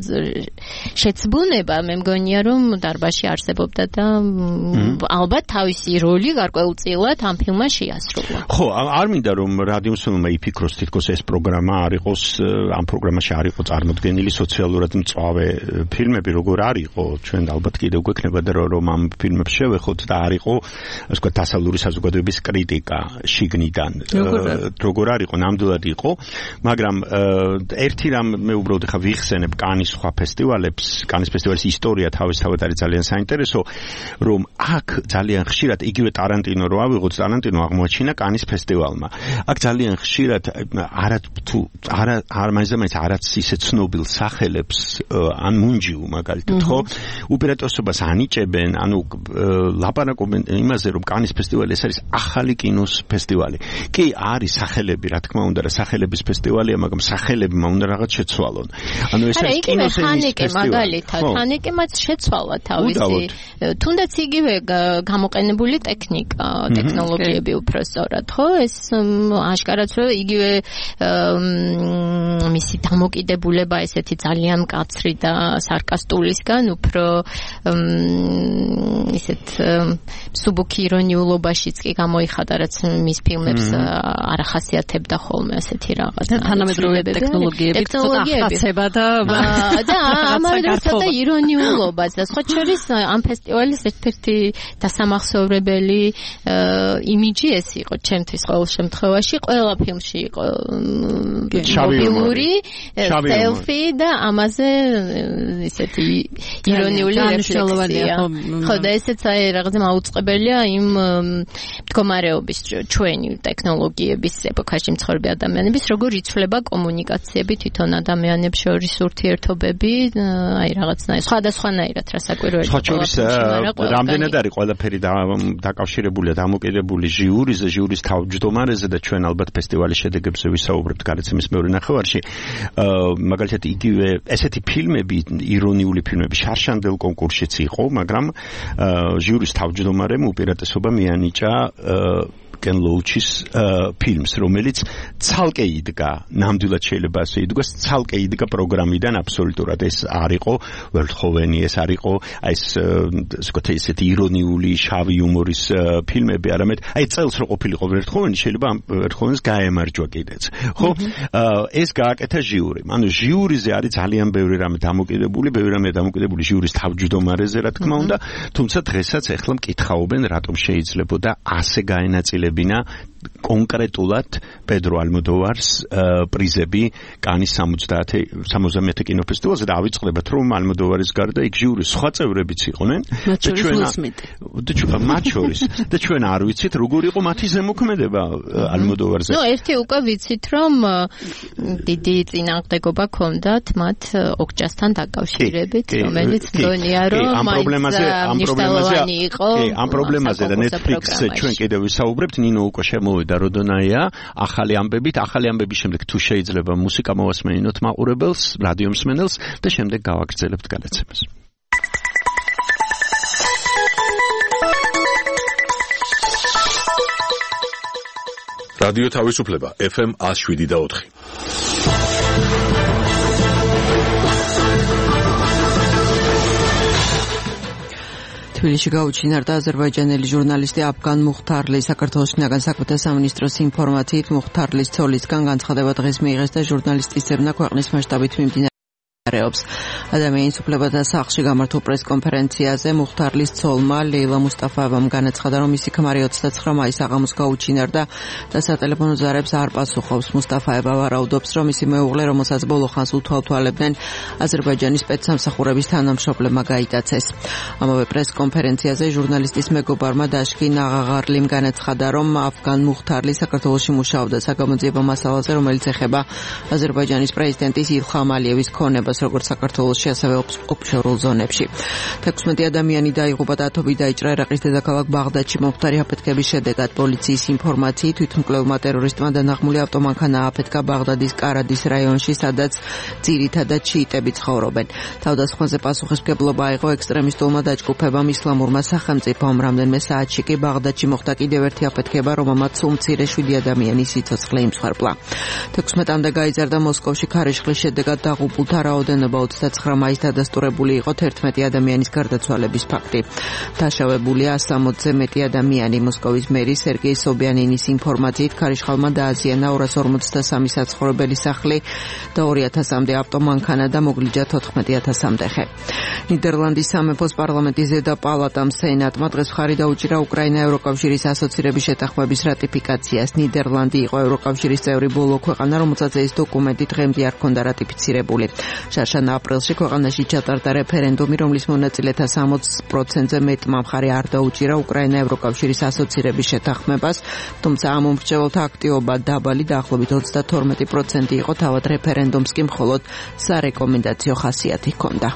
შეცბუნება მე მგონია, რომ დარბაზში არსებობდა და ალბათ თავისი როლი გარკვეულწილად ამ ფილმმა შეასრულა. ხო, არ მინდა რომ რადიომსმენელმა იფიქროს თითქოს ეს პროგრამა არ იყოს ამ პროგრამაში არ იყო წარმოდგენილი სოციალურად მწვავე ფილმები, როგორ არ იყო, ჩვენ ალბათ კიდევ გვექნება და რომ ამ ფილმებს შევეხოთ და არ იყო, ასე ვთქვათ, დასავლური საზოგადოების კრიტიკა შიგნიდან. როგორ არ იყო, ნამდვილად იყო, მაგრამ ერთი რამ მე უბრალოდ ხა ვიხსენებ კანის სხვა ფესტივალებს, კანის ფესტივალის ისტორია თავისთავად არის ძალიან საინტერესო, რომ აქ ძალიან ხშირად იგივე ტარანტინო რო ავიღოთ, ტარანტინო აღმოაჩინა კანის ფესტივალმა. აქ ძალიან ხშირად არა თუ არა არ მაინც არაც ისე ცნობილ სახელებს ან მუნჯიუ მაგალითად ხო უპირატესობას ანიჭებენ, ანუ ლაპარაკობენ იმაზე, რომ კანის ფესტივალი ეს არის ახალი კინოს ფესტივალი. კი არის სახელები, რა თქმა უნდა, რა სახელების ფესტივალია, მაგრამ სახელებმა უნდა რაღაც შეცვალონ. ანუ ეს არის კინოს ფესტივალი. მაგალითად, ჰანეკემაც შეცვალა თავისი, თუნდაც იგივე გამოყენებული ტექნიკა, ტექნოლოგიები უფრო სწორად, ხო? ეს აშკარად რომ იგივე მისი დამოკიდებულება ესეთი ძალიან მკაცრი და სარკასტულისგან უფრო ისეთ სუბუქი ირონიულობაშიც კი გამოიხატა, რაც მის ფილმებს არ ახასიათებდა ხოლმე ასეთი რაღაც. თანამედროვე ტექნოლოგიები, ახსნება და და ამავდროულად ცოტა ირონიულობაც და სხვა შორის ამ ფესტივალის ერთ-ერთი დასამახსოვრებელი იმიჯი ეს იყო ჩემთვის ყოველ შემთხვევაში, ყველა ფილმში იყო მობილური სელფი და ამაზე ისეთი ირონიული რეფლექსია. ხო და ესეც აი რაღაცა მაუწყებელია იმ მდგომარეობის ჩვენი ტექნოლოგიების ეპოქაში მცხოვრები ადამიანების, როგორ იცვლება კომუნიკაციები თვითონ ადამიანებს შორის ურთიერთობები, აი რაღაცნაირად სხვადასხვანაირად რასაკვირველია. სხვა შორის რამდენად არის ყველაფერი დაკავშირებულია, დამოკიდებული ჟიურიზე, ჟიურის თავმჯდომარეზე და ჩვენ ალბათ ფესტივალის შედეგებზე ვისაუბრებთ გარაცემის მეორე ნახევარში. მაგალითად იგივე ესეთი ფილმები, ირონიული ფილმები შარშანდელ კონკურსშიც იყო, მაგრამ ჟიურის თავმჯდომარემ უპირატესობა მიანიჭა კენ ლოუჩის ფილმს, რომელიც ცალკე იდგა, ნამდვილად შეიძლება ასე იდგას, ცალკე იდგა პროგრამიდან აბსოლუტურად. ეს არ იყო ვერტჰოვენი, ეს არ იყო აი ეს ვთქვათ ესეთი ირონიული შავი იუმორის ფილმები, არამედ აი წელს რო ყოფილიყო ვერტჰოვენი, შეიძლება ამ ვერტჰოვენს გაემარჯვა კიდეც. ხო? ეს გააკეთა ჟიურიმ. ანუ ჟიურიზე არის ძალიან ბევრი რამე დამოკიდებული, ბევრი რამე დამოკიდებული ჟიურის თავმჯდომარეზე, რა თქმა უნდა, თუმცა დღესაც ახლა მკითხაობენ, რატომ შეიძლებოდა ასე გაენაწილებინა კონკრეტულად პედრო ალმოდოვარს პრიზები კანის სამოცდამეათე კინოფესტივალზე და ავიწყდებათ, რომ ალმოდოვარის გარდა იქ ჟიურის სხვა წევრებიც იყვნენ და ჩვენ მათ შორის და ჩვენ არ ვიცით როგორ იყო მათი ზემოქმედება ალმოდოვარზე. ნუ ერთი უკვე ვიცით, რომ დიდი წინააღმდეგობა ჰქონდათ მათ ოქჯასთან დაკავშირებით, რომელიც მგონია, რომ ამ პრობლემაზე ამ პრობლემაზე იყო. ამ პრობლემაზე და Netflix-ზე ჩვენ კიდევ ვისაუბრებთ, ნინო უკვე შემო გამოვიდა როდონაია ახალი ამბებით, ახალი ამბების შემდეგ თუ შეიძლება მუსიკა მოვასმენინოთ მაყურებელს, რადიო მსმენელს და შემდეგ გავაგრძელებთ გადაცემას. რადიო თავისუფლება ეფ ემ one oh seven და four. თბილისში გაუჩინარდა აზერბაიჯანელი ჟურნალისტი აფგან მუხთარლი. საქართველოს შინაგან საქმეთა სამინისტროს ინფორმაციით მუხთარლის ცოლისგან განცხადება დღეს მიიღეს და ჟურნალისტის ძებნა ქვეყნის მასშტაბით მიმდინარეობს. ადამიანის უფლებათა სახლში გამართულ პრესკონფერენციაზე მუხთარლის ცოლმა ლეილა მუსტაფაევამ განაცხადა, რომ მისი ქმარი ოცდაცხრა მაისს აღამოს გაუჩინარდა და სატელეფონო ზარებს არ პასუხობს. მუსტაფაევა ვარაუდობს, რომ მისი მეუღლე, რომელსაც ბოლო ხანს უთვალთვალებდნენ, აზერბაიჯანის სპეცსამსახურების თანამშრომლებმა გაიტაცეს. ამავე პრესკონფერენციაზე ჟურნალისტის მეგობარმა დაშკინ აღაღარლიმ განაცხადა, რომ აფგან მუხთარლი საქართველოში მუშაობდა საგამოძიებო მასალაზე, რომელიც ეხება აზერბაიჯანის პრეზიდენტის ილხამ ალიევის ქონებას როგორც საქართველოში, ასევე ოფშორულ ზონებში. თექვსმეტი ადამიანი დაიღუპა და ათობით დაიჭრა ერაყის დედაქალაქ ბაღდადში მომხდარი აფეთქების შედეგად. პოლიციის ინფორმაციით თვითმკვლელმა ტერორისტმა დანაღმული ავტომანქანა აფეთქა ბაღდადის კარადის რაიონში, სადაც ძირითადად შიიტები ცხოვრობენ. თავდასხმაზე პასუხისმგებლობა აიღო ექსტრემისტულმა დაჯგუფებამ ისლამურმა სახელმწიფომ. რამდენიმე საათში კი ბაღდადში მოხდა კიდევ ერთი აფეთქება, რომელმაც სულ მცირე შვიდი ადამიანის სიცოცხლე იმსხვერპლა. თექვსმეტამდე გაიზარდა მოსკოვში ქარიშხლის შედეგად დაღუპულთა რაოდენობა. ოცდაცხრა მაისს დადასტურებული იყო თერთმეტი ადამიანის გარდაცვალების ფაქტი. დაშავებულია სამოცზე მეტი ადამიანი. მოსკოვის მერი სერგეი სობიანინის ინფორმაციით ქარიშხალმა დააზიანა ორას ორმოცდასამი საცხოვრებელი სახლი და ორი ათასამდე ავტომანქანა და მოგლიჯა თოთხმეტი ათასამდე ხე. ნიდერლანდის სამეფოს პარლამენტის ზედა პალატამ სენატმა დღეს მხარი დაუჭირა უკრაინა ევროკავშირის ასოცირების შეთანხმების რატიფიკაციას. ნიდერლანდი იყო ევროკავშირის წევრი ბოლო ქვეყანა, რომელსაც ეს დოკუმენტი დღემდე არ ჰქონდა რატიფიცირებული. შარშან აპრილში ქვეყანაში ჩატარდა რეფერენდუმი, რომლის მონაწილეთა სამოც პროცენტზე მეტმა მხარი არ დაუჭირა უკრაინა ევროკავშირის ასოცირების შეთანხმებას, თუმცა ამ უმრჩეველთა აქტივობა დაბალი, დაახლოებით ოცდათორმეტი პროცენტი იყო, თავად რეფერენდუმს კი მხოლოდ სარეკომენდაციო ხასიათი ჰქონდა.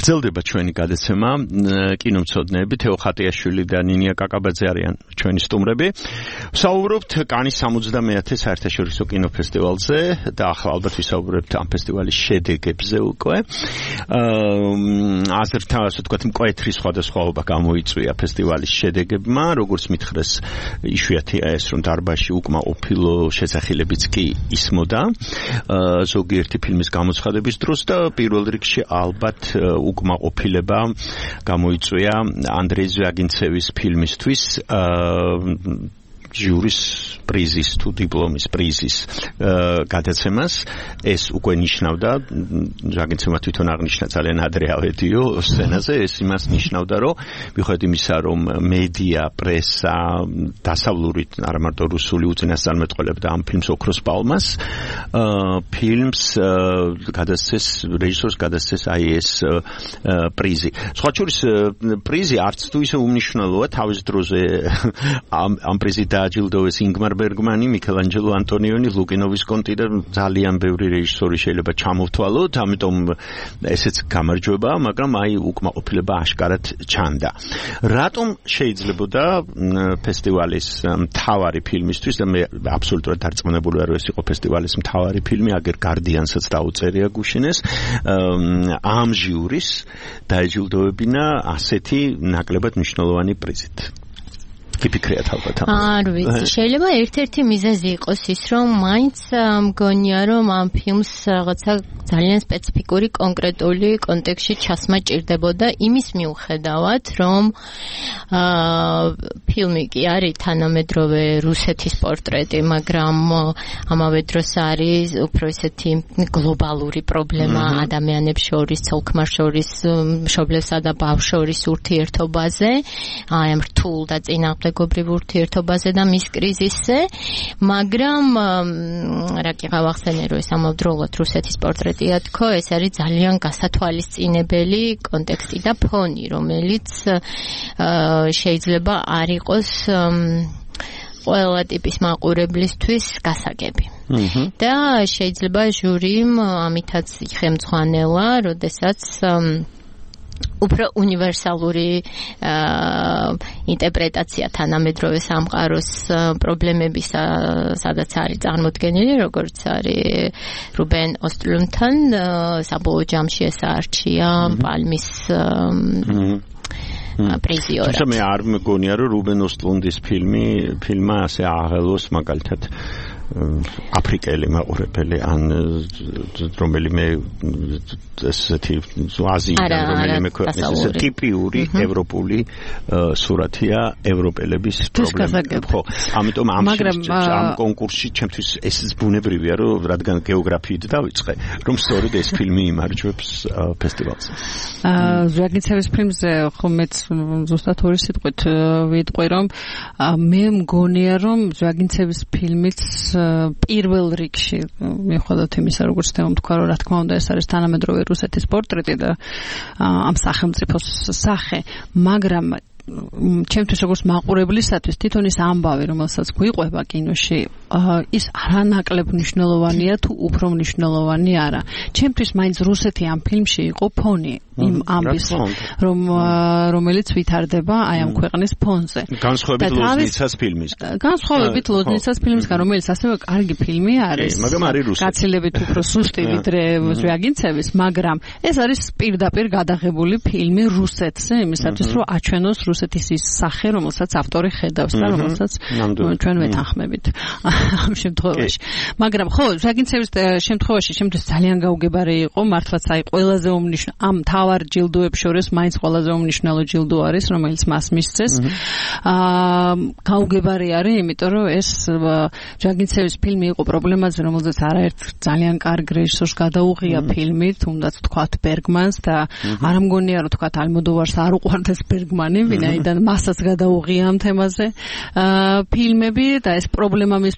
გრძელდება ჩვენი გადაცემა კინომცოდნეები თეო ხატიაშვილი და ნინია კაკაბაძე არიან ჩვენი სტუმრები. ვსაუბრობთ კანის სამოცდამეათე საერთაშორისო კინოფესტივალზე და ახლა ალბათ ვისაუბრებთ ამ ფესტივალის შედეგებზე უკვე. აზრთა ასე ვთქვათ მკვეთრი სხვადასხვაობა გამოიწვია ფესტივალის შედეგებმა, როგორც მითხრეს იშვიათია ეს რომ დარბაზში უკმაყოფილო შესახილებიც კი ისმოდა ზოგიერთი ფილმის გამოცხადების დროს და პირველ რიგში ალბათ უკმაყოფილება გამოიწვია ანდრეი ზვიაგინცევის ფილმისთვის ჟურის პრიზის თუ დიპლომის პრიზის გადაცემას. ეს უკვე ნიშნავდა, ზვიაგინცევმა თვითონ აღნიშნა ძალიან ადრე ავედიო სცენაზე, ეს იმას ნიშნავდა, რომ მიუხედავად იმისა, რომ მედია, პრესა, დასავლური, არა მარტო რუსული უწინასწარმეტყველებდა ამ ფილმს ოქროს პალმას, ფილმს გადასცეს, რეჟისორს გადასცეს აი ეს პრიზი. სხვა შორის პრიზი არც თუ ისე უმნიშვნელოა, თავის დროზე ამ ამ პრიზი დააჯილდოვეს ინგმარ ბერგმანი, მიქელანჯელო ანტონიონი, ლუკინო ვისკონტი და ძალიან ბევრი რეჟისორი შეიძლება ჩამოვთვალოთ, ამიტომ ესეც გამარჯვება, მაგრამ აი უკმაყოფილება აშკარად ჩანდა. რატომ შეიძლებოდა ფესტივალის მთავარი ფილმისთვის და მე აბსოლუტურად დარწმუნებული ვარ, რომ ეს იყო ფესტივალის მთავარი ფილმი, აგერ გარდიანსაც დაუწერია გუშინეს, ამ ჟიურის დაეჯილდოვებინა ასეთი ნაკლებად მნიშვნელოვანი პრიზით. კიფიქრიათ ალბათ. არ ვიცი, შეიძლება ერთ-ერთი მიზეზი იყოს ის, რომ მაინც მგონია, რომ ამ ფილმს რაღაცა ძალიან სპეციფიკური კონკრეტული კონტექსტში ჩასმა ჭირდებოდა იმის მიუხედავად, რომ ფილმი კი არის თანამედროვე რუსეთის პორტრეტი, მაგრამ ამავე დროს არის უფრო ისეთი გლობალური პრობლემა ადამიანებს შორის, ცოლ-ქმარ შორის, მშობლებსა და ბავშვ შორის ურთიერთობაზე, აი ამ რთულ და წინააღმდეგობრივ ურთიერთობაზე და მის კრიზისზე, მაგრამ რა კი გავახსენე, რომ ეს ამავდროულად რუსეთის პორტრეტია თქო, ეს არის ძალიან გასათვალისწინებელი კონტექსტი და ფონი, რომელიც შეიძლება არ იყოს ყველა ტიპის მაყურებლისთვის გასაგები. და შეიძლება ჟურიმ ამითაც იხემძღვანელა, როდესაც უფრო უნივერსალური ინტერპრეტაცია თანამედროვე სამყაროს პრობლემებისა, სადაც არის წარმოდგენილი, როგორც არის რუბენ ოსტლუნთან, საბოლოო ჯამში ეს არჩია პალმის პრიზიორად. თუმცა მე არ მეგონია, რომ რუბენ ოსტლუნდის ფილმი ფილმა ასე აღელოს მაგალითად აფრიკელი მაყურებელი ან რომელიმე ესეთი აზიიდან რომელიმე ქვეყნის ტიპიური ევროპული სურათია ევროპელების პრობლემები. ხო, ამიტომ ამ ამ კონკურსში ჩემთვის ეს ბუნებრივია, რომ რადგან გეოგრაფიით დავიწყე, რომ სწორედ ეს ფილმი იმარჯვებს ფესტივალზე. ზვიაგინცევის ფილმზე ხო მეც ზუსტად ორი სიტყვით ვიტყვი, რომ მე მგონია, რომ ზვიაგინცევის ფილმიც პირველ რიგში მიუხედავად იმისა, როგორც თემამ თქვა, რომ რა თქმა უნდა ეს არის თანამედროვე რუსეთის პორტრეტი და ამ სახელმწიფოს სახე, მაგრამ ჩემთვის როგორც მაყურებლისათვის თვითონ ის ამბავი, რომელსაც გვიყვება კინოში, ის არანაკლებ მნიშვნელოვანია თუ უფრო მნიშვნელოვანი არა. ჩემთვის მაინც რუსეთი ამ ფილმში იყო ფონი იმ ამბის, რომ რომელიც ვითარდება აი ამ ქვეყნის ფონზე. განსხვავებით ლოზნიცას ფილმისგან. განსხვავებით ლოზნიცას ფილმისგან, რომელიც ასევე კარგი ფილმი არის. მაგრამ არის რუსეთი. გაცილებით უფრო სუსტი ვიდრე ზვიაგინცევის, მაგრამ ეს არის პირდაპირ გადაღებული ფილმი რუსეთზე, იმისათვის რომ აჩვენოს რუსეთის ის სახე, რომელსაც ავტორი ხედავს და რომელსაც ჩვენ ვეთანხმებით ამ შემთხვევაში. მაგრამ ხო, ზვიაგინცევის შემთხვევაში შემთხვევაში ძალიან გაუგებარი იყო, მართლაც აი ყველაზე უმნიშვნელო ამ თავარ ჯილდოებს შორის მაინც ყველაზე უმნიშვნელო ჯილდო არის, რომელიც მას მისცეს. აა გაუგებარი არის, იმიტომ რომ ეს ზვიაგინცევის ფილმი იყო პრობლემაზე, რომელზეც არაერთ ძალიან კარგ რეჟისორს გადაუღია ფილმი, თუნდაც თქვათ ბერგმანს და არ მგონია რომ თქვათ ალმოდოვარს არ უყვარდეს ბერგმანი, ვინაიდან მასაც გადაუღია ამ თემაზე ფილმები და ეს პრობლემა მისთვის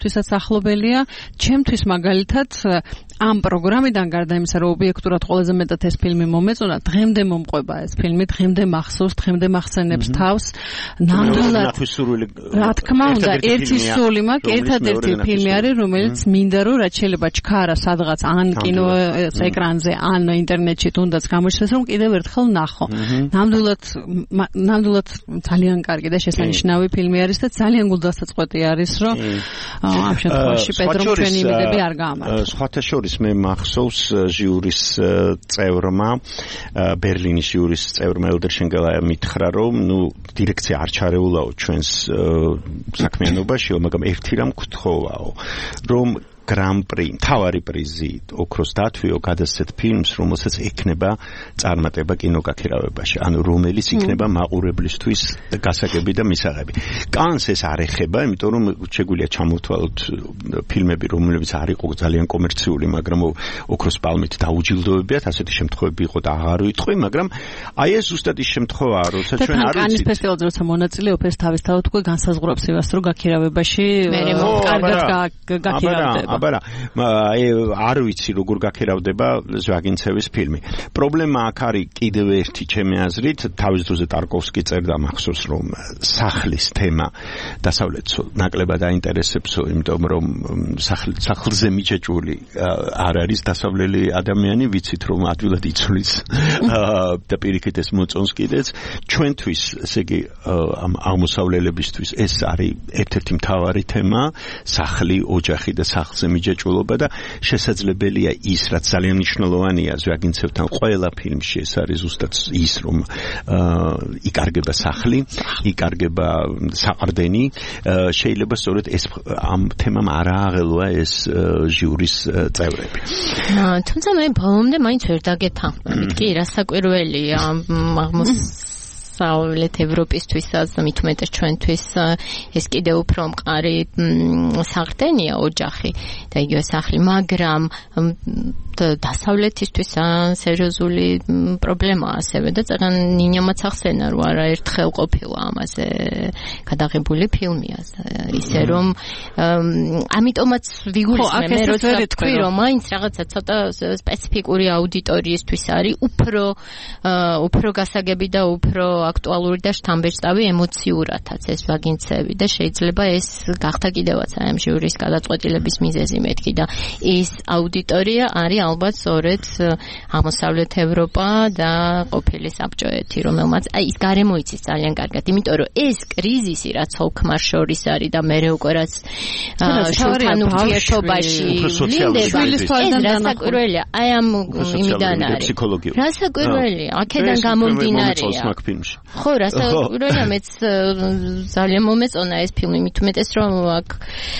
ჩემთვისაც ახლობელია, ჩემთვის მაგალითად ამ პროგრამიდან გარდა იმისა, რომ ობიექტურად ყველაზე მეტად ეს ფილმი მომეწონა, დღემდე მომყვება ეს ფილმი, დღემდე მახსოვს, დღემდე მახსენებს თავს. ნამდვილად რა თქმა უნდა, ერთი სული მაქვს, ერთადერთი ფილმი არის, რომელიც მინდა რომ რაც შეიძლება ჩქარა სადღაც ან კინო ეკრანზე, ან ინტერნეტში თუნდაც გამოჩნდეს, რომ კიდევ ერთხელ ნახო. ნამდვილად ნამდვილად ძალიან კარგი და შესანიშნავი ფილმი არის და ძალიან გულდასაწყვეტი არის, რომ ამ შემთხვევაში პედრომ ჩვენი იმედები არ გაამართლა. სხვათა შორის მე მახსოვს ჟიურის წევრმა, ბერლინის ჟიურის წევრმა ელდერ შენგელაია მითხრა, რომ ნუ დირექცია არ ჩარეულაო ჩვენს საქმიანობაშიო, მაგრამ ერთი რამ გთხოვაო, რომ გრან-პრი, თავარი პრიზი ოქროს დათვიო გადასცეთ ფილმს, რომელსაც ექნება წარმატება კინოგაქირავებაში, ანუ რომელიც იქნება მაყურებლისთვის გასაგები და მისაღები. კანს ეს არ ეხება, იმიტომ რომ შეგვიძლია ჩამოვთვალოთ ფილმები, რომლებიც არ იყო ძალიან კომერციული, მაგრამ ოქროს პალმით დაუჯილდოვებიათ, ასეთი შემთხვევები იყო და აღარ ვიტყვი, მაგრამ აი ეს ზუსტად ის შემთხვევაა, როცა ჩვენ არ ვიცით. კანის ფესტივალზე როცა მონაწილეობ, ეს თავისთავად უკვე განსაზღვრავს იმას, რომ გაქირავებაში კარგად გაქირავდება. აბარა, არ ვიცი როგორ გაქირავდება ჟვაგინცევის ფილმი. პრობლემა აქ არის კიდევ ერთი ჩემი აზრით, თავის დროზე ტარკოვსკი წერდა მახსოვს, რომ სახლის თემა დასავლეთს ნაკლებად აინტერესებსო, იმიტომ რომ სახლზე მიჭეჭული არ არის დასავლელი ადამიანი, ვიცით რომ ადვილად იცვლის და პირიქით ეს მოწონს კიდეც. ჩვენთვის, ესე იგი, ამ აღმოსავლელებისთვის ეს არის ერთ-ერთი მთავარი თემა, სახლი, ოჯახი და სახლზე მიჯაჭულობა და შესაძლებელია ის, რაც ძალიან მნიშვნელოვანია ჟვაგინცევთან ყველა ფილმში, ეს არის ზუსტად ის, რომ იკარგება სახლი, იკარგება საყრდენი, შეიძლება სწორედ ეს ამ თემამ არ ააღელვა ეს ჟიურის წევრები. თუმცა მე ბოლომდე მაინც ვერ დაგეთანხმებით. კი, რასაკვირველია აღმოსავლეთ ევროპისთვისაც, მით უმეტეს ჩვენთვის ეს კიდევ უფრო მყარი საყრდენია ოჯახი და იგივე სახლი, მაგრამ დასავლეთისთვის სერიოზული პრობლემაა ასევე და ძალიან ნინიამაც ახსენა, რომ არაერთხელ ყოფილა ამაზე გადაღებული ფილმია, ისე რომ ამიტომაც ვიგულისხმე მე როცა ვთქვი, რომ მაინც რაღაცა ცოტა სპეციფიკური აუდიტორიისთვის არის უფრო უფრო გასაგები და უფრო აქტუალური და შთამბეჭდავი ემოციურადაც ეს ვაგინცევი და შეიძლება ეს გახდა კიდევაც აი ამ ჟიურის გადაწყვეტილების მიზეზი მეთქი და ეს აუდიტორია არის ალბათ სწორედ აღმოსავლეთ ევროპა და ყოფილი საბჭოეთი, რომელმაც აი ის გარემო იცის ძალიან კარგად, იმიტომ რომ ეს კრიზისი რაც ოლქმარ შორის არის და მე უკვე რაც შულთან ურთიერთობაში ვლინდება, ეს რასაკვირველია, აი ამ იმიდან არის. რასაკვირველია, აქედან გამომდინარეა. ხო, რასაკვირველია, მეც ძალიან მომეწონა ეს ფილმი, მით უმეტეს რომ აქ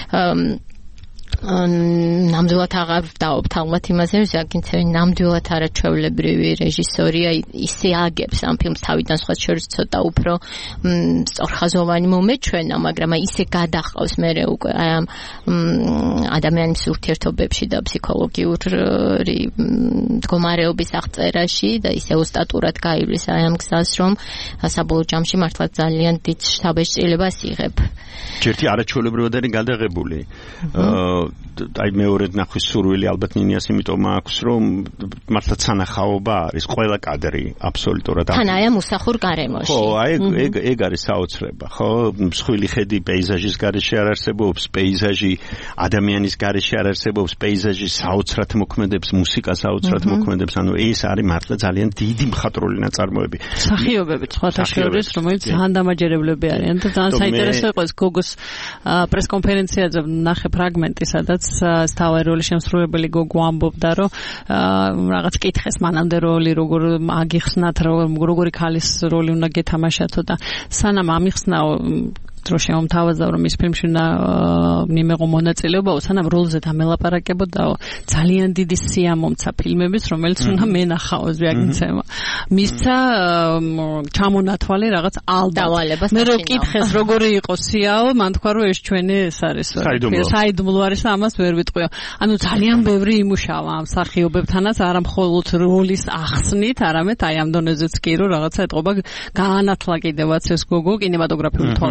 ნამდვილად აღარ დავობთ ალბათ იმაზე, რომ ჟვაგინცევი ნამდვილად არაჩვეულებრივი რეჟისორია, ისე აგებს ამ ფილმს თავიდან სხვა შორის ცოტა უფრო სწორხაზოვანი მომეჩვენა, მაგრამ ისე გადაჰყავს მერე უკვე აი ამ ადამიანის ურთიერთობებში და ფსიქოლოგიური მდგომარეობის აღწერაში და ისე ოსტატურად გაივლის აი ამ გზას, რომ საბოლოო ჯამში მართლა ძალიან დიდ შთაბეჭდილებას იღებ. ჯერთი არაჩვეულებრივად არის გადაღებული. აი მეორედ ნახვის სურვილი ალბათ ნინიას იმიტომ აქვს, რომ მართლა სანახაობა არის ყველა კადრი აბსოლუტურად. თან აი ამ უსახურ გარემოში. ხო, აი ეგ ეგ არის საოცრება, ხო? მსხვილი ხედი პეიზაჟის გარეშე არ არსებობს, პეიზაჟი ადამიანის გარეშე არ არსებობს, პეიზაჟი საოცრად მოქმედებს, მუსიკა საოცრად მოქმედებს, ანუ ეს არის მართლა ძალიან დიდი მხატვრული ნაწარმოები. მსახიობები სხვათა შორის, რომელიც ძალიან დამაჯერებლები არიან და ძალიან საინტერესო იყო ეს გოგოს პრესკონფერენციაზე ნახე ფრაგმენტი, სადაც თავი როლის შემსრულებელი გოგო ამბობდა, რომ რაღაც კითხეს მანამდე როლი როგორ აგიხსნათ, როგორი ქალის როლი უნდა გეთამაშათო და სანამ ამიხსნაო რო შემომთავაზა რომ ის ფილმში უნდა მიიღო მონაწილეობა, სანამ როლზე დამელაპარაკებოდაო, ძალიან დიდი სიამომცა ფილმების, რომელიც უნდა მენახაო ჟვაგინცევმა. მისცა ჩამონათვალე რაღაც ალბათ. მე რო კითხეს როგორი იყო სიაო, მან თქვა რომ ეს ჩვენი ეს არის საიდუმლო არის და ამას ვერ ვიტყვიო. ანუ ძალიან ბევრი იმუშავა ამ მსახიობებთანაც, არა მხოლოდ როლის ახსნით, არამედ აი ამ დონეზეც კი რომ რაღაცა ეთყობა გაანათლა კიდევაც ეს გოგო კინემატოგრაფიული თვალსაზრისით.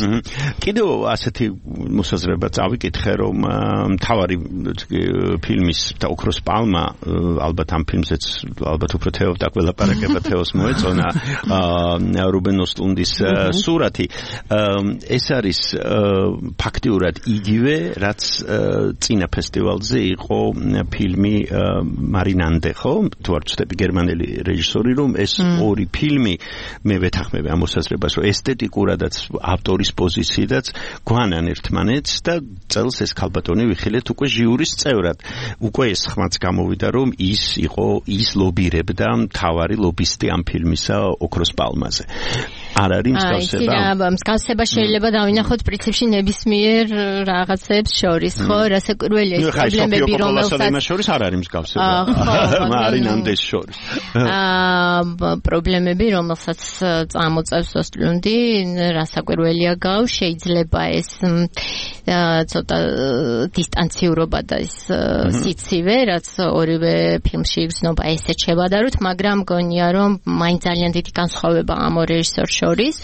კიდევ ასეთი მოსაზრება წავიკითხე, რომ მთავარი ფილმის და ოქროს პალმა ალბათ ამ ფილმზეც ალბათ უფრო თეოთა ყველაპარაკება თეოს მოეწონა რუბენ ოსტუნდის სურათი. ეს არის ფაქტიურად იგივე, რაც წინა ფესტივალზე იყო ფილმი მარინანდე, ხო? თუ არ ვცდები გერმანელი რეჟისორი, რომ ეს ორი ფილმი მე ვეთანხმები ამ მოსაზრებას, რომ ესთეტიკურადაც ავტორის პოზიციიდაც გვანან ერთმანეთს და წელს ეს ქალბატონი ვიხილეთ უკვე ჟიურის წევრად. უკვე ეს ხმაც გამოვიდა, რომ ის იყო ის ლობირებდა მთავარი ლობისტი ამ ფილმისა ოქროს პალმაზე. არ არის მსგავსება? აი, მსგავსება შეიძლება დავინახოთ პრინციპში ნებისმიერ რაღაცებს შორის, ხო? რასაკვირველია ის პრობლემები, რომელსაც შორის არ არის მსგავსება. მარინანდეს შორის. აა პრობლემები, რომელსაც წამოწევს ოსტლუნდი, რასაკვირველია გავს, შეიძლება ეს ცოტა დისტანციურობა და ეს სიცივე, რაც ორივე ფილმში იგრძნობა, ესეც შევადაროთ, მაგრამ მგონია, რომ მაინც ძალიან დიდი განსხვავება ამ ორ რეჟისორს შორის.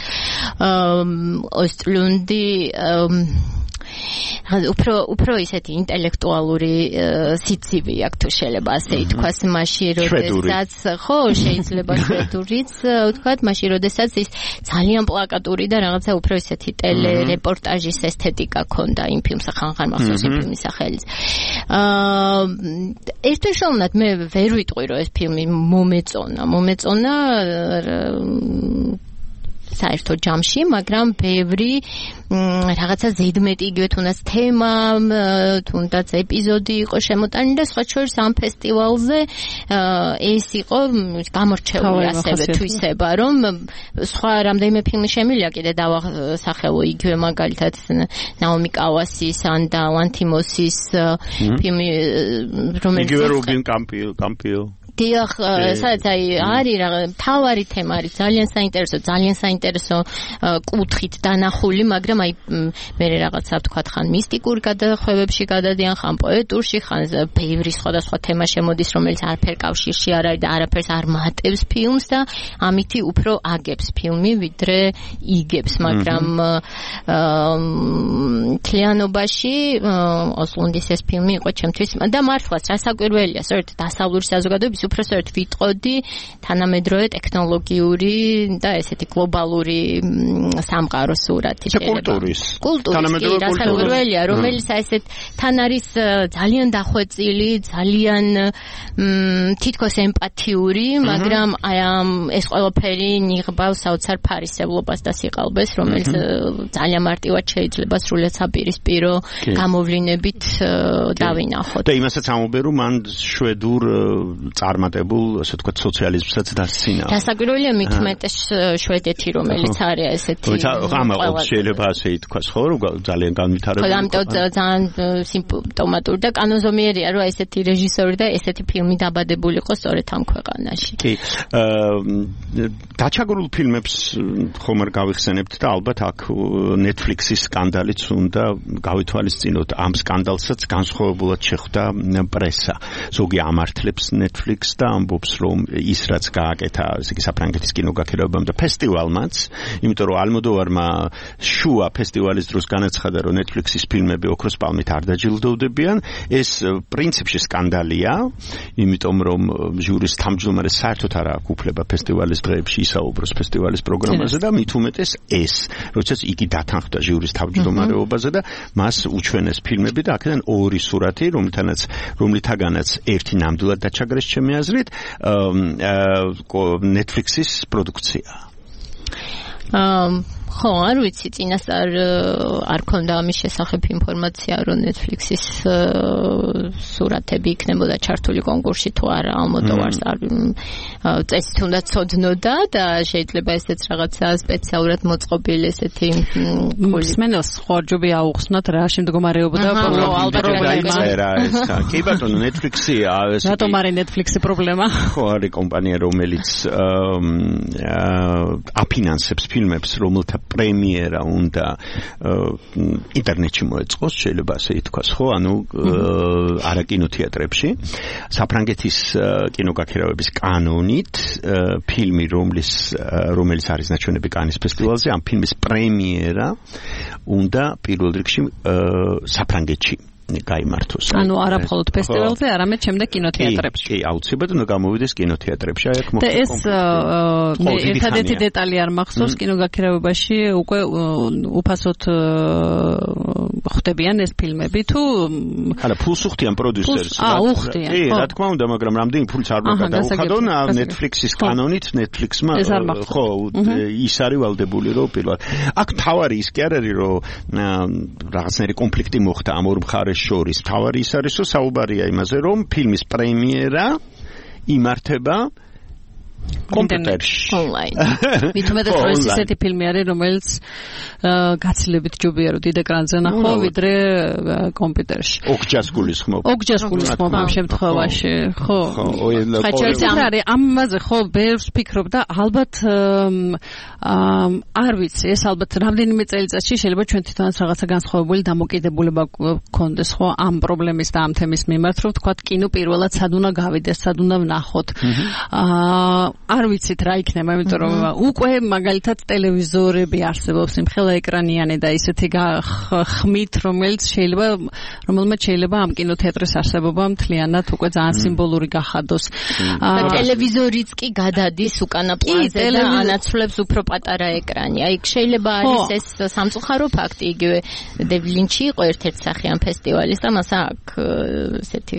ოსტლუნდი უფრო უფრო ისეთი ინტელექტუალური სიცივე აქვს, თუ შეიძლება ასე ითქვას, მაშინ როდესაც ხო შეიძლება შვედურიც ვთქვათ, მაშინ როდესაც ის ძალიან პლაკატური და რაღაცა უფრო ისეთი ტელერეპორტაჟის ესთეტიკა ქონდა იმ ფილმს, ხან-ხან მახსოვს იმ ფილმის სახელიც. აა ერთეშოვნად მე ვერ ვიტყვი, რომ ეს ფილმი მომეწონა, მომეწონა საერთო ჯამში, მაგრამ ბევრი რაღაცა ზედმეტი იგივე თუნდაც თემა, თუნდაც ეპიზოდი იყო შემოტანილი და სხვა შორის ამ ფესტივალზე ეს იყო გამორჩეული ასევე თვისება, რომ სხვა რამდენიმე ფილმი შემილია კიდე დავასახელო იგივე მაგალითად ნაომი კავასის ან და ლანთიმოსის ფილმი, რომელიც იგივე რობინ კამპიო კამპიო დიახ, სადაც აი არის რა თავარი თემა არის ძალიან საინტერესო, ძალიან საინტერესო კუთხით დანახული, მაგრამ აი მე რაღაცა ვთქვათ, ხან მისტიკურ გადახვევებში გადადიან, ხან პოეტურში, ხან ბევრი სხვადასხვა თემა შემოდის, რომელიც არაფერ კავშირში არ არის და არაფერს არ მატებს ფილმს და ამითი უფრო აგებს ფილმი, ვიდრე იგებს, მაგრამ თლიანობაში ოსლუნდის ეს ფილმი იყო ჩემთვის და მართლაც რასაკვირველია, სწორედ დასავლური საზოგადოების უფრო სწორედ ვიტყოდი თანამედროვე ტექნოლოგიური და ესეთი გლობალური სამყაროს სურათი შეიძლება. კულტურის. კულტურის რასაკვირველია, რომელიც ესეთ თან არის ძალიან დახვეწილი, ძალიან თითქოს ემპათიური, მაგრამ აი ეს ყველაფერი ნიღბავს საოცარ ფარისევლობას და სიყალბეს, რომელიც ძალიან მარტივად შეიძლება სრულიად საპირისპირო გამოვლინებით დავინახოთ. და იმასაც ამობერო, მან შვედურ წარმატებულ, ასე ვთქვათ, სოციალიზმსაც დასცინა. დასაკვირველია მით უმეტეს შვედეთი, რომელიც არის ესეთი. ამაყობს შეიძლება ასე ითქვას, ხო, რომ ძალიან განვითარებული. ხო, ამიტომ ძალიან სიმპტომატური და კანონზომიერია, რომ ესეთი რეჟისორი და ესეთი ფილმი დაბადებულიყო სწორედ ამ ქვეყანაში. კი. დაჩაგრულ ფილმებს ხომ არ გავიხსენებთ და ალბათ აქ Netflix-ის სკანდალიც უნდა გავითვალისწინოთ. ამ სკანდალსაც განსხვავებულად შეხვდა პრესა. ზოგი ამართლებს Netflix და ამბობს, რომ ის რაც გააკეთა, ესე იგი საფრანგეთის კინოგაქირავებამ და ფესტივალმაც, იმიტომ რომ ალმოდოვარმა შუა ფესტივალის დროს განაცხადა, რომ Netflix-ის ფილმები ოქროს პალმით არ დაჯილდოვდებიან, ეს პრინციპში სკანდალია, იმიტომ რომ ჟურის თავმჯდომარე საერთოდ არ აქვს უფლება ფესტივალის დღეებში ისაუბროს ფესტივალის პროგრამაზე და მით უმეტეს ეს, როდესაც იგი დათანხმდა ჟურის თავმჯდომარეობაზე და მას უჩვენეს ფილმები და აქედან ორი სურათი, რომლითანაც რომლითაგანაც ერთი ნამდვილად დაჩაგრეს ჩემი აზრით, Netflix-ის პროდუქცია. ხო, არ ვიცი, წინასწარ არ ქონდა ამის შესახებ ინფორმაცია, რომ Netflix-ის სურათები იქნებოდა ჩართული კონკურსში თუ არა, ალმოდოვარს არ წესით უნდა ცოდნოდა და შეიძლება ესეც რაღაცა სპეციალურად მოწყობილი ესეთი მსმენელს ხوارჯობი აუხსნათ რა შემდგომარეობდა ალბათ კი ბატონო, Netflix-ი ეს რატომ არის Netflix-ი პრობლემა? ხო, არის კომპანია, რომელიც აფინანსებს ფილმებს, რომელთა პრემიერა უნდა ინტერნეტში მოეწყოს, შეიძლება ასე ითქვას, ხო? ანუ არა კინოთეატრებში. საფრანგეთის კინოგაქირავების კანონით ფილმი, რომლის რომელიც არის ნაჩვენები კანის ფესტივალზე, ამ ფილმის პრემიერა უნდა პირველ რიგში საფრანგეთში გაიმართოს. ანუ არა მხოლოდ ფესტივალზე, არამედ შემდეგ კინოთეატრებში. კი, აუცილებლად უნდა გამოვიდეს კინოთეატრებში. აი აქ მოხდა. და ეს ერთადერთი დეტალი არ მახსოვს კინოგაქირავებაში უკვე უფასოდ ხვდებიან ეს φιλმები თუ არა, ფულს უხდიან პროდიუსერს. აა, უხდიან. კი, რა თქმა უნდა, მაგრამ რამდენი ფულს არ უნდა გადაუხადონ Netflix-ის კანონით, Netflix-მა ხო, ის არის ვალდებული რომ პირველ. აქ თავარი ის კი არ არის რომ რაღაცნაირი კონფლიქტი მოხდა ამ ორ მხარეს შორის. თავარი ის არის რომ საუბარია იმაზე რომ ფილმის პრემიერა იმართება კომპიუტერში ონლაინ. მithumetes რომ ეს ისეთი ფილმი არის რომელიც გაცილებით ჯობია რომ დიდ ეკრანზე ნახო ვიდრე კომპიუტერში. ოქჯას გულისხმობ. ოქჯას გულისხმობ ამ შემთხვევაში, ხო. ხაჭერს არის ამაზე ხო ბევრს ფიქრობ და ალბათ არ ვიცი, ეს ალბათ რამდენიმე წელიწადში შეიძლება ჩვენ თვითონაც რაღაცა განსხვავებული დამოკიდებულება გქონდეს ხო ამ პრობლემის და ამ თემის მიმართ, რომ თქვა კინო პირველად სად უნდა გავიდეს, სად უნდა ვნახოთ. აა არ ვიცით რა იქნება, იმიტომ რომ უკვე მაგალითად ტელევიზორები არსებობს, იმხელა ეკრანიანი და ისეთი ხმით, რომელიც შეიძლება რომელმაც შეიძლება ამ კინოთეატრის არსებობა მთლიანად უკვე ძალიან სიმბოლური გახადოს. ტელევიზორიც კი გადადის უკანა პლანზე და ანაცვლებს უფრო პატარა ეკრანი. აი შეიძლება არის ეს სამწუხარო ფაქტი, იგივე დევიდ ლინჩი იყო ერთ-ერთი სახე ამ ფესტივალის და მას აქ ესეთი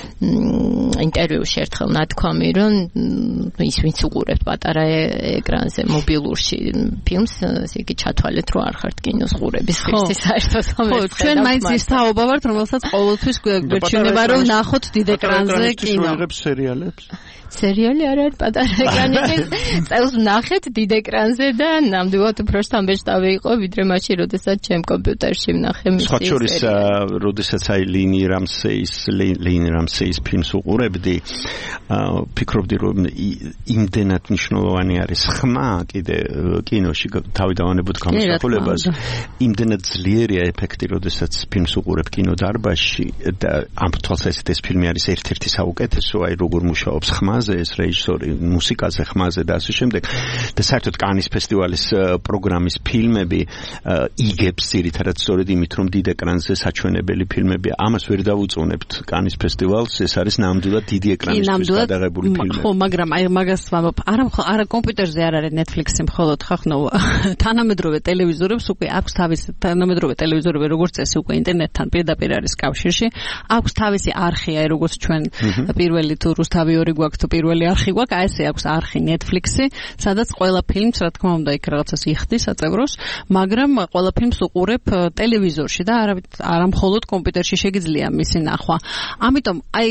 ინტერვიუში ერთხელ ნათქვამი, რომ ის ვინც უყურებთ პატარა ეკრანზე მობილურში ფილმს, ესე იგი ჩათვალეთ რომ არ ხართ კინოს ყურების ღირსი საერთოდ ხო, ჩვენ მაინც ის თაობა ვართ, რომელსაც ყოველთვის გვერდჩვენება რომ ნახოთ დიდ ეკრანზე კინო. სერიალებს სერიალი არ არის პატარა ეკრანზე, წელს ვნახეთ დიდ ეკრანზე და ნამდვილად უფრო სტამბეშტავი იყო, ვიდრე მაშინ, როდესაც ჩემ კომპიუტერში ვნახე მისი. სხვა შორის, როდესაც აი ლინი რამსეის ლინი რამსეის ფილმს უყურებდი, ფიქრობდი რომ იმდენად მნიშვნელოვანი არის ხმა კიდე კინოში თავიდანვანებოდ გამოსახულებას, იმდენად ძლიერია ეფექტი, როდესაც ფილმს უყურებ კინოდარბაზში და ამ თვალსაზრისით ეს ფილმი არის ერთ-ერთი საუკეთესო, აი როგორ მუშაობს ხმაზე ეს რეჟისორი, მუსიკაზე, ხმაზე და ასე შემდეგ. და საერთოდ კანის ფესტივალის პროგრამის ფილმები იგებს ძირითადად სწორედ იმით, რომ დიდ ეკრანზე საჩვენებელი ფილმები, ამას ვერ დავუწუნებთ კანის ფესტივალს, ეს არის ნამდვილად დიდი ეკრანისთვის გადაღებული ფილმები. ხო, მაგრამ აი მაგას ვამბობ, არა არა კომპიუტერზე არ არის Netflix-ი მხოლოდ ხახნო, თანამედროვე ტელევიზორებს უკვე აქვს თავისი თანამედროვე ტელევიზორები როგორც წესი უკვე ინტერნეტთან პირდაპირ არის კავშირში, აქვს თავისი არხი, აი როგორც ჩვენ პირველი თუ რუსთავი ორი გვაქვს თუ პირველი არხი გვაქვს, აი ესე აქვს არხი Netflix-ი, სადაც ყველა ფილმს რა თქმა უნდა იქ რაღაცას იხდის აწევროს, მაგრამ ყველა ფილმს უყურებ ტელევიზორში და არა მხოლოდ კომპიუტერში შეგიძლია მისი ნახვა. ამიტომ აი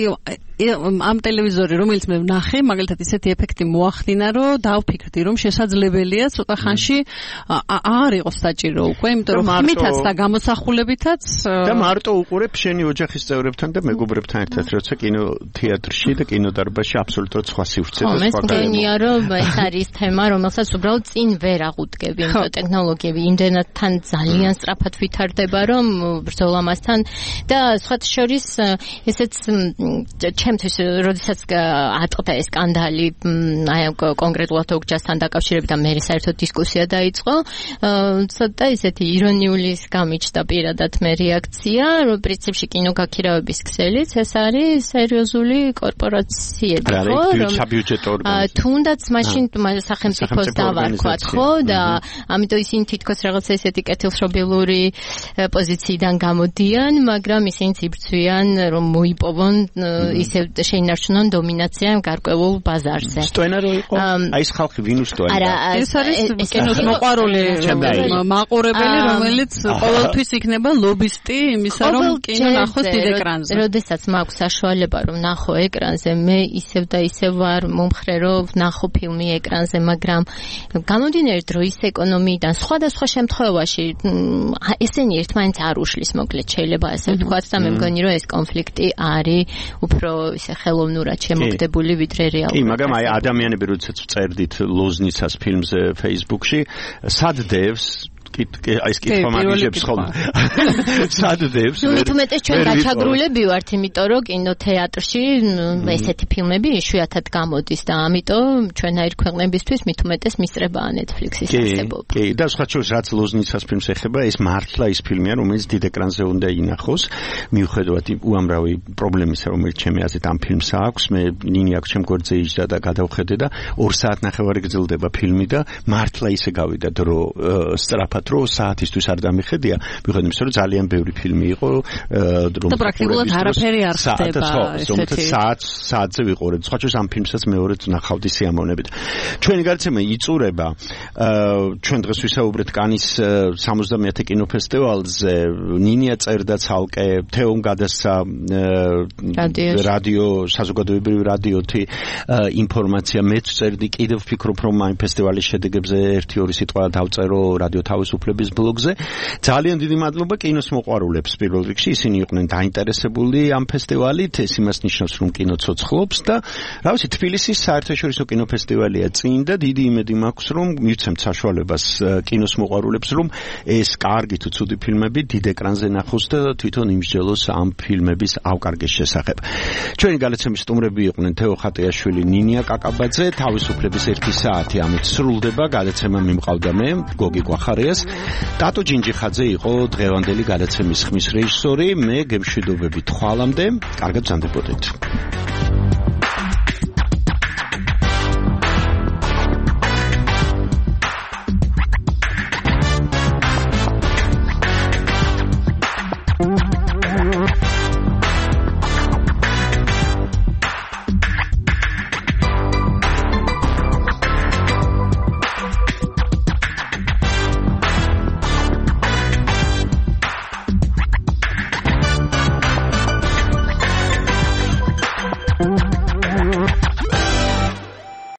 ამ ტელევიზორი რომელიც მე ვნახე, მაგალითად ისეთი ეფექტი მოახდინა, რომ დავფიქრდი, რომ შესაძლებელია ცოტა ხანში არ იყოს საჭირო უკვე, იმიტომ რომ ხმითაც და გამოსახულებითაც და მარტო უყურებ შენი ოჯახის წევრებთან და მეგობრებთან ერთად, როცა კინოთეატრში და კინოდარბაზში აბსოლუტურად სხვა სივრცე და სხვა გამო. მე მგონია, რომ ეს არის თემა, რომელსაც უბრალოდ წინ ვერ აღუდგები, იმიტომ ტექნოლოგიები იმდენად თან ძალიან სწრაფად ვითარდება, რომ ბრძოლა მასთან და სხვათა შორის ესეც ჩემთვის, როდესაც ატყდა ეს სკანდალი, აი კონკრეტულად ოქჯასთან დაკავშირებით და მე საერთოდ დისკუსია დაიწყო, ცოტა ისეთი ირონიული გამიჩნდა პირადად მე რეაქცია, რომ პრინციპში კინოგაქირავების ქსელიც ეს არის სერიოზული კორპორაციები, ხო, რომ თუნდაც მაშინ სახელმწიფოს დავარქვათ, ხო, და ამიტომ ისინი თითქოს რაღაცა ესეთი კეთილშობილური პოზიციიდან გამოდიან, მაგრამ ისინი იბრძვიან, რომ მოიპოვონ ისე შეინარჩუნონ დომინაცია გარკვეულ ბაზარზე. სტოენა რო იყო? აი ეს ხალხი ვინ უსტოენა? არა, ეს არის კინოს მოყვარული მაყურებელი, რომელიც ყოველთვის იქნება ლობისტი იმისა, რომ კინო ნახოს დიდ ეკრანზე. როდესაც მაქვს საშუალება რომ ნახო ეკრანზე, მე ისევ და ისევ ვარ მომხრე რომ ნახო ფილმი ეკრანზე, მაგრამ გამომდინარე დროის ეკონომიიდან სხვადასხვა შემთხვევაში ესენი ერთმანეთს არ უშლის, მოკლედ შეიძლება ასე ვთქვათ და მე მგონი რომ ეს კონფლიქტი არის უფრო ისე ხელოვნურად შემოგდებული ვიდრე რეალურად. კი, მაგრამ აი ადამიანები როდესაც წერდით ლოზნიცას ფილმზე Facebook-ში, სად დევს აი ეს კითხვა მაგიჟებს ხოლმე. სად დევს? ნუ თუმეტეს ჩვენ გაჩაგრულები ვართ, იმიტომ რომ კინოთეატრში ესეთი φιλმები იშვიათად გამოდის და ამიტომ ჩვენაირ ქვეყნებისთვის მithumetes მისწრებაა Netflix-ის არსებობა. კი, და სხვა შორის რაც ლოზნიცას ფილმს ეხება, ეს მართლა ის ფილმია, რომელიც დიდ ეკრანზე უნდა ინახოს, მიუხედავად უამრავი პრობლემისა, რომელიც ჩემი აზრით ამ ფილმს აქვს, მე ნინი აქ ჩემ გვერდზე იჯდა და გადავხედე და ორ საათ ნახევარი გრძელდება ფილმი და მართლა ისე გავიდა დრო სწრაფად რო საათისთვის არ დამიხედია, მიუხედავად იმისა, რომ ძალიან ბევრი ფილმი იყო, რომ და პრაქტიკულად არაფერი არ ხდება ესეთი. საათ საათზე ვიყურებ. სხვა შორის ამ ფილმსაც მეორედ ნახავდი სიამოვნებით. ჩვენი გარცემა იწურება, ჩვენ დღეს ვისაუბრეთ კანის სამოცდამეათე კინოფესტივალზე, ნინია წერდა ცალკე, თეომ გადასცა რადიო, საზოგადოებრივი რადიოთი ინფორმაცია, მეც წერდი, კიდევ ვფიქრობ, რომ ამ ფესტივალის შედეგებზე ერთი ორი სიტყვა დავწერო რადიო თავისუფლების ბლოგზე. ძალიან დიდი მადლობა კინოს მოყვარულებს პირველ რიგში, ისინი იყვნენ დაინტერესებული ამ ფესტივალით, ეს იმას ნიშნავს, რომ კინო ცოცხლობს და რა ვიცი, თბილისის საერთაშორისო კინოფესტივალია წინ და დიდი იმედი მაქვს, რომ მივცემთ საშუალებას კინოს მოყვარულებს, რომ ეს კარგი თუ ცუდი ფილმები დიდ ეკრანზე ნახოს და თვითონ იმსჯელოს ამ ფილმების ავკარგის შესახებ. ჩვენი გადაცემის სტუმრები იყვნენ თეო ხატიაშვილი, ნინია კაკაბაძე, თავისუფლების ერთი საათი ამით სრულდება, გადაცემა მიმყავდა მე, გოგი გვახარიას. ტატო ჯინჯიხაძე იყო დღევანდელი გადაცემის ხმის რეჟისორი, მე გემშვიდობებით ხვალამდე, კარგად ბრძანდებოდეთ.